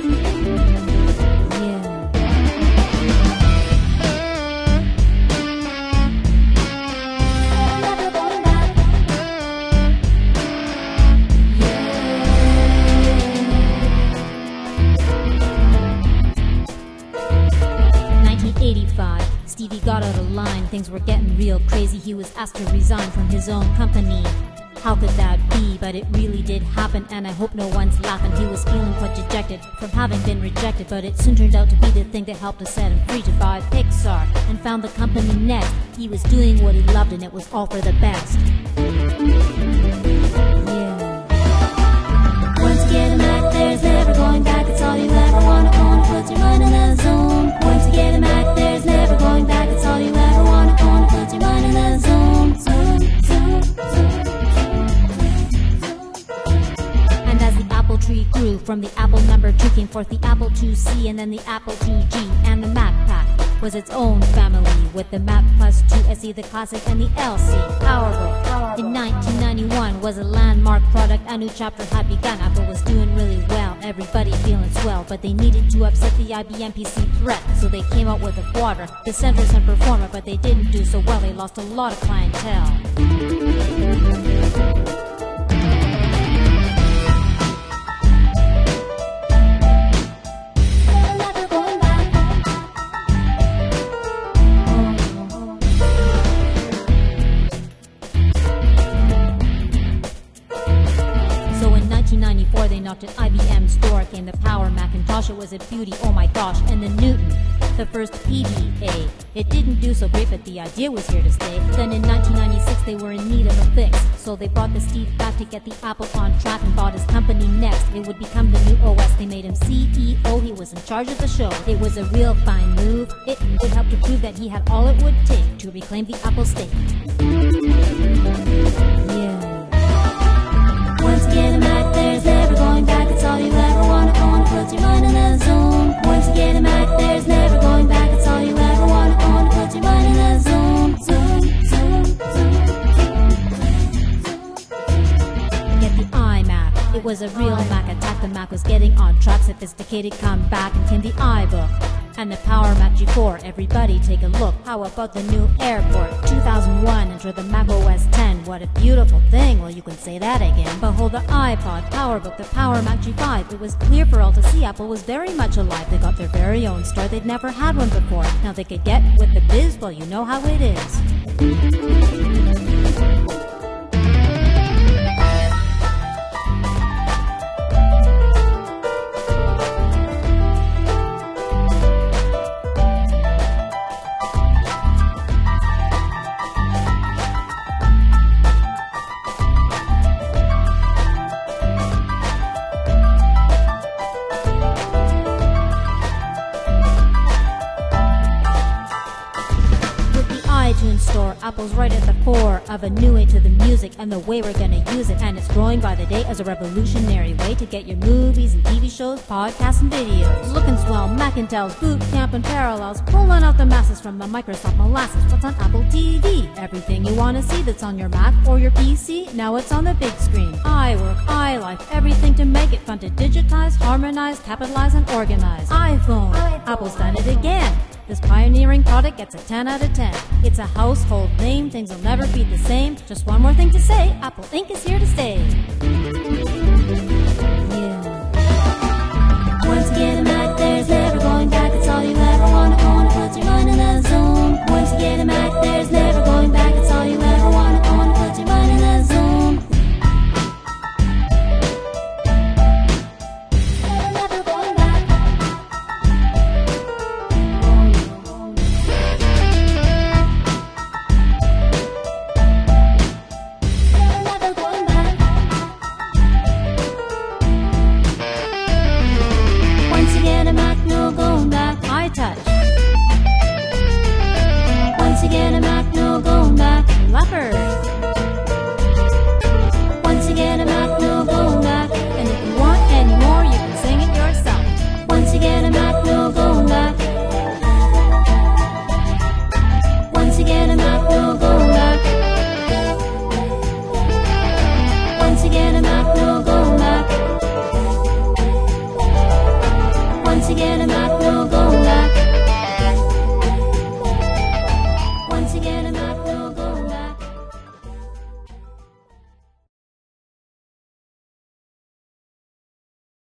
Yeah. eighty-five, Stevie got out of line. Things were getting real crazy. He was asked to resign from his own company. How could that be? But it really did happen, and I hope no one's laughing. He was feeling quite dejected from having been rejected, but it soon turned out to be the thing that helped to set him free to buy Pixar and found the company next. He was doing what he loved, and it was all for the best. Yeah. Once you get a Mac, there's never going back. It's all you ever want to own. It puts your mind in the zone. Once you get a Mac, there's never going back. It's all you ever want to own. It puts your mind in the zone. Zone, zone, zone. And as the apple tree grew, from the Apple number two came forth the Apple two C, and then the Apple two G, and the Mac Pack was its own family, with the Mac Plus two S E, the Classic, and the L C PowerBook. In nineteen ninety-one was a landmark product. A new chapter had begun. Apple was doing really well, everybody feeling swell, but they needed to upset the I B M P C threat, so they came out with a Quadra, the Centris and Performer, but they didn't do so well. They lost a lot of clientele. They knocked at I B M's door. Came the Power Macintosh. It was a beauty, oh my gosh. And the Newton, the first P D A. It didn't do so great, but the idea was here to stay. Then in nineteen ninety-six they were in need of a fix, so they brought the Steve back to get the Apple on track and bought his company next. It would become the new O S. They made him C E O. He was in charge of the show. It was a real fine move. It would help to prove that he had all it would take to reclaim the Apple stake. Yeah. Once you get a Mac, there's never going back. It's all you ever want to own. It puts your mind in the zone. Once you get a Mac, there's never going back. It's all you ever want to own. It puts your mind in the zone. Zone, zone, zone, zone. Get the iMac. It was a real Mac attack. The Mac was getting on track. Sophisticated comeback, and came the iBook and the Power Mac G four. Everybody take a look. How about the new Airport? two thousand one, enter the Mac O S ten. What a beautiful thing. Well, you can say that again. Behold the iPod, PowerBook, the Power Mac G five. It was clear for all to see Apple was very much alive. They got their very own store. They'd never had one before. Now they could get with the biz. Well, you know how it is. Apple's right at the core of a new age to the music and the way we're gonna use it. And it's growing by the day as a revolutionary way to get your movies and T V shows, podcasts, and videos. Looking swell, Macintel's boot camp and parallels, pulling out the masses from the Microsoft molasses. What's on Apple T V? Everything you wanna see that's on your Mac or your P C, now it's on the big screen. iWork, iLife, everything to make it fun to digitize, harmonize, capitalize, and organize. iPhone, Apple's done it again. This pioneering product gets a ten out of ten. It's a household name, things will never be the same. Just one more thing to say, Apple Incorporated is here to stay.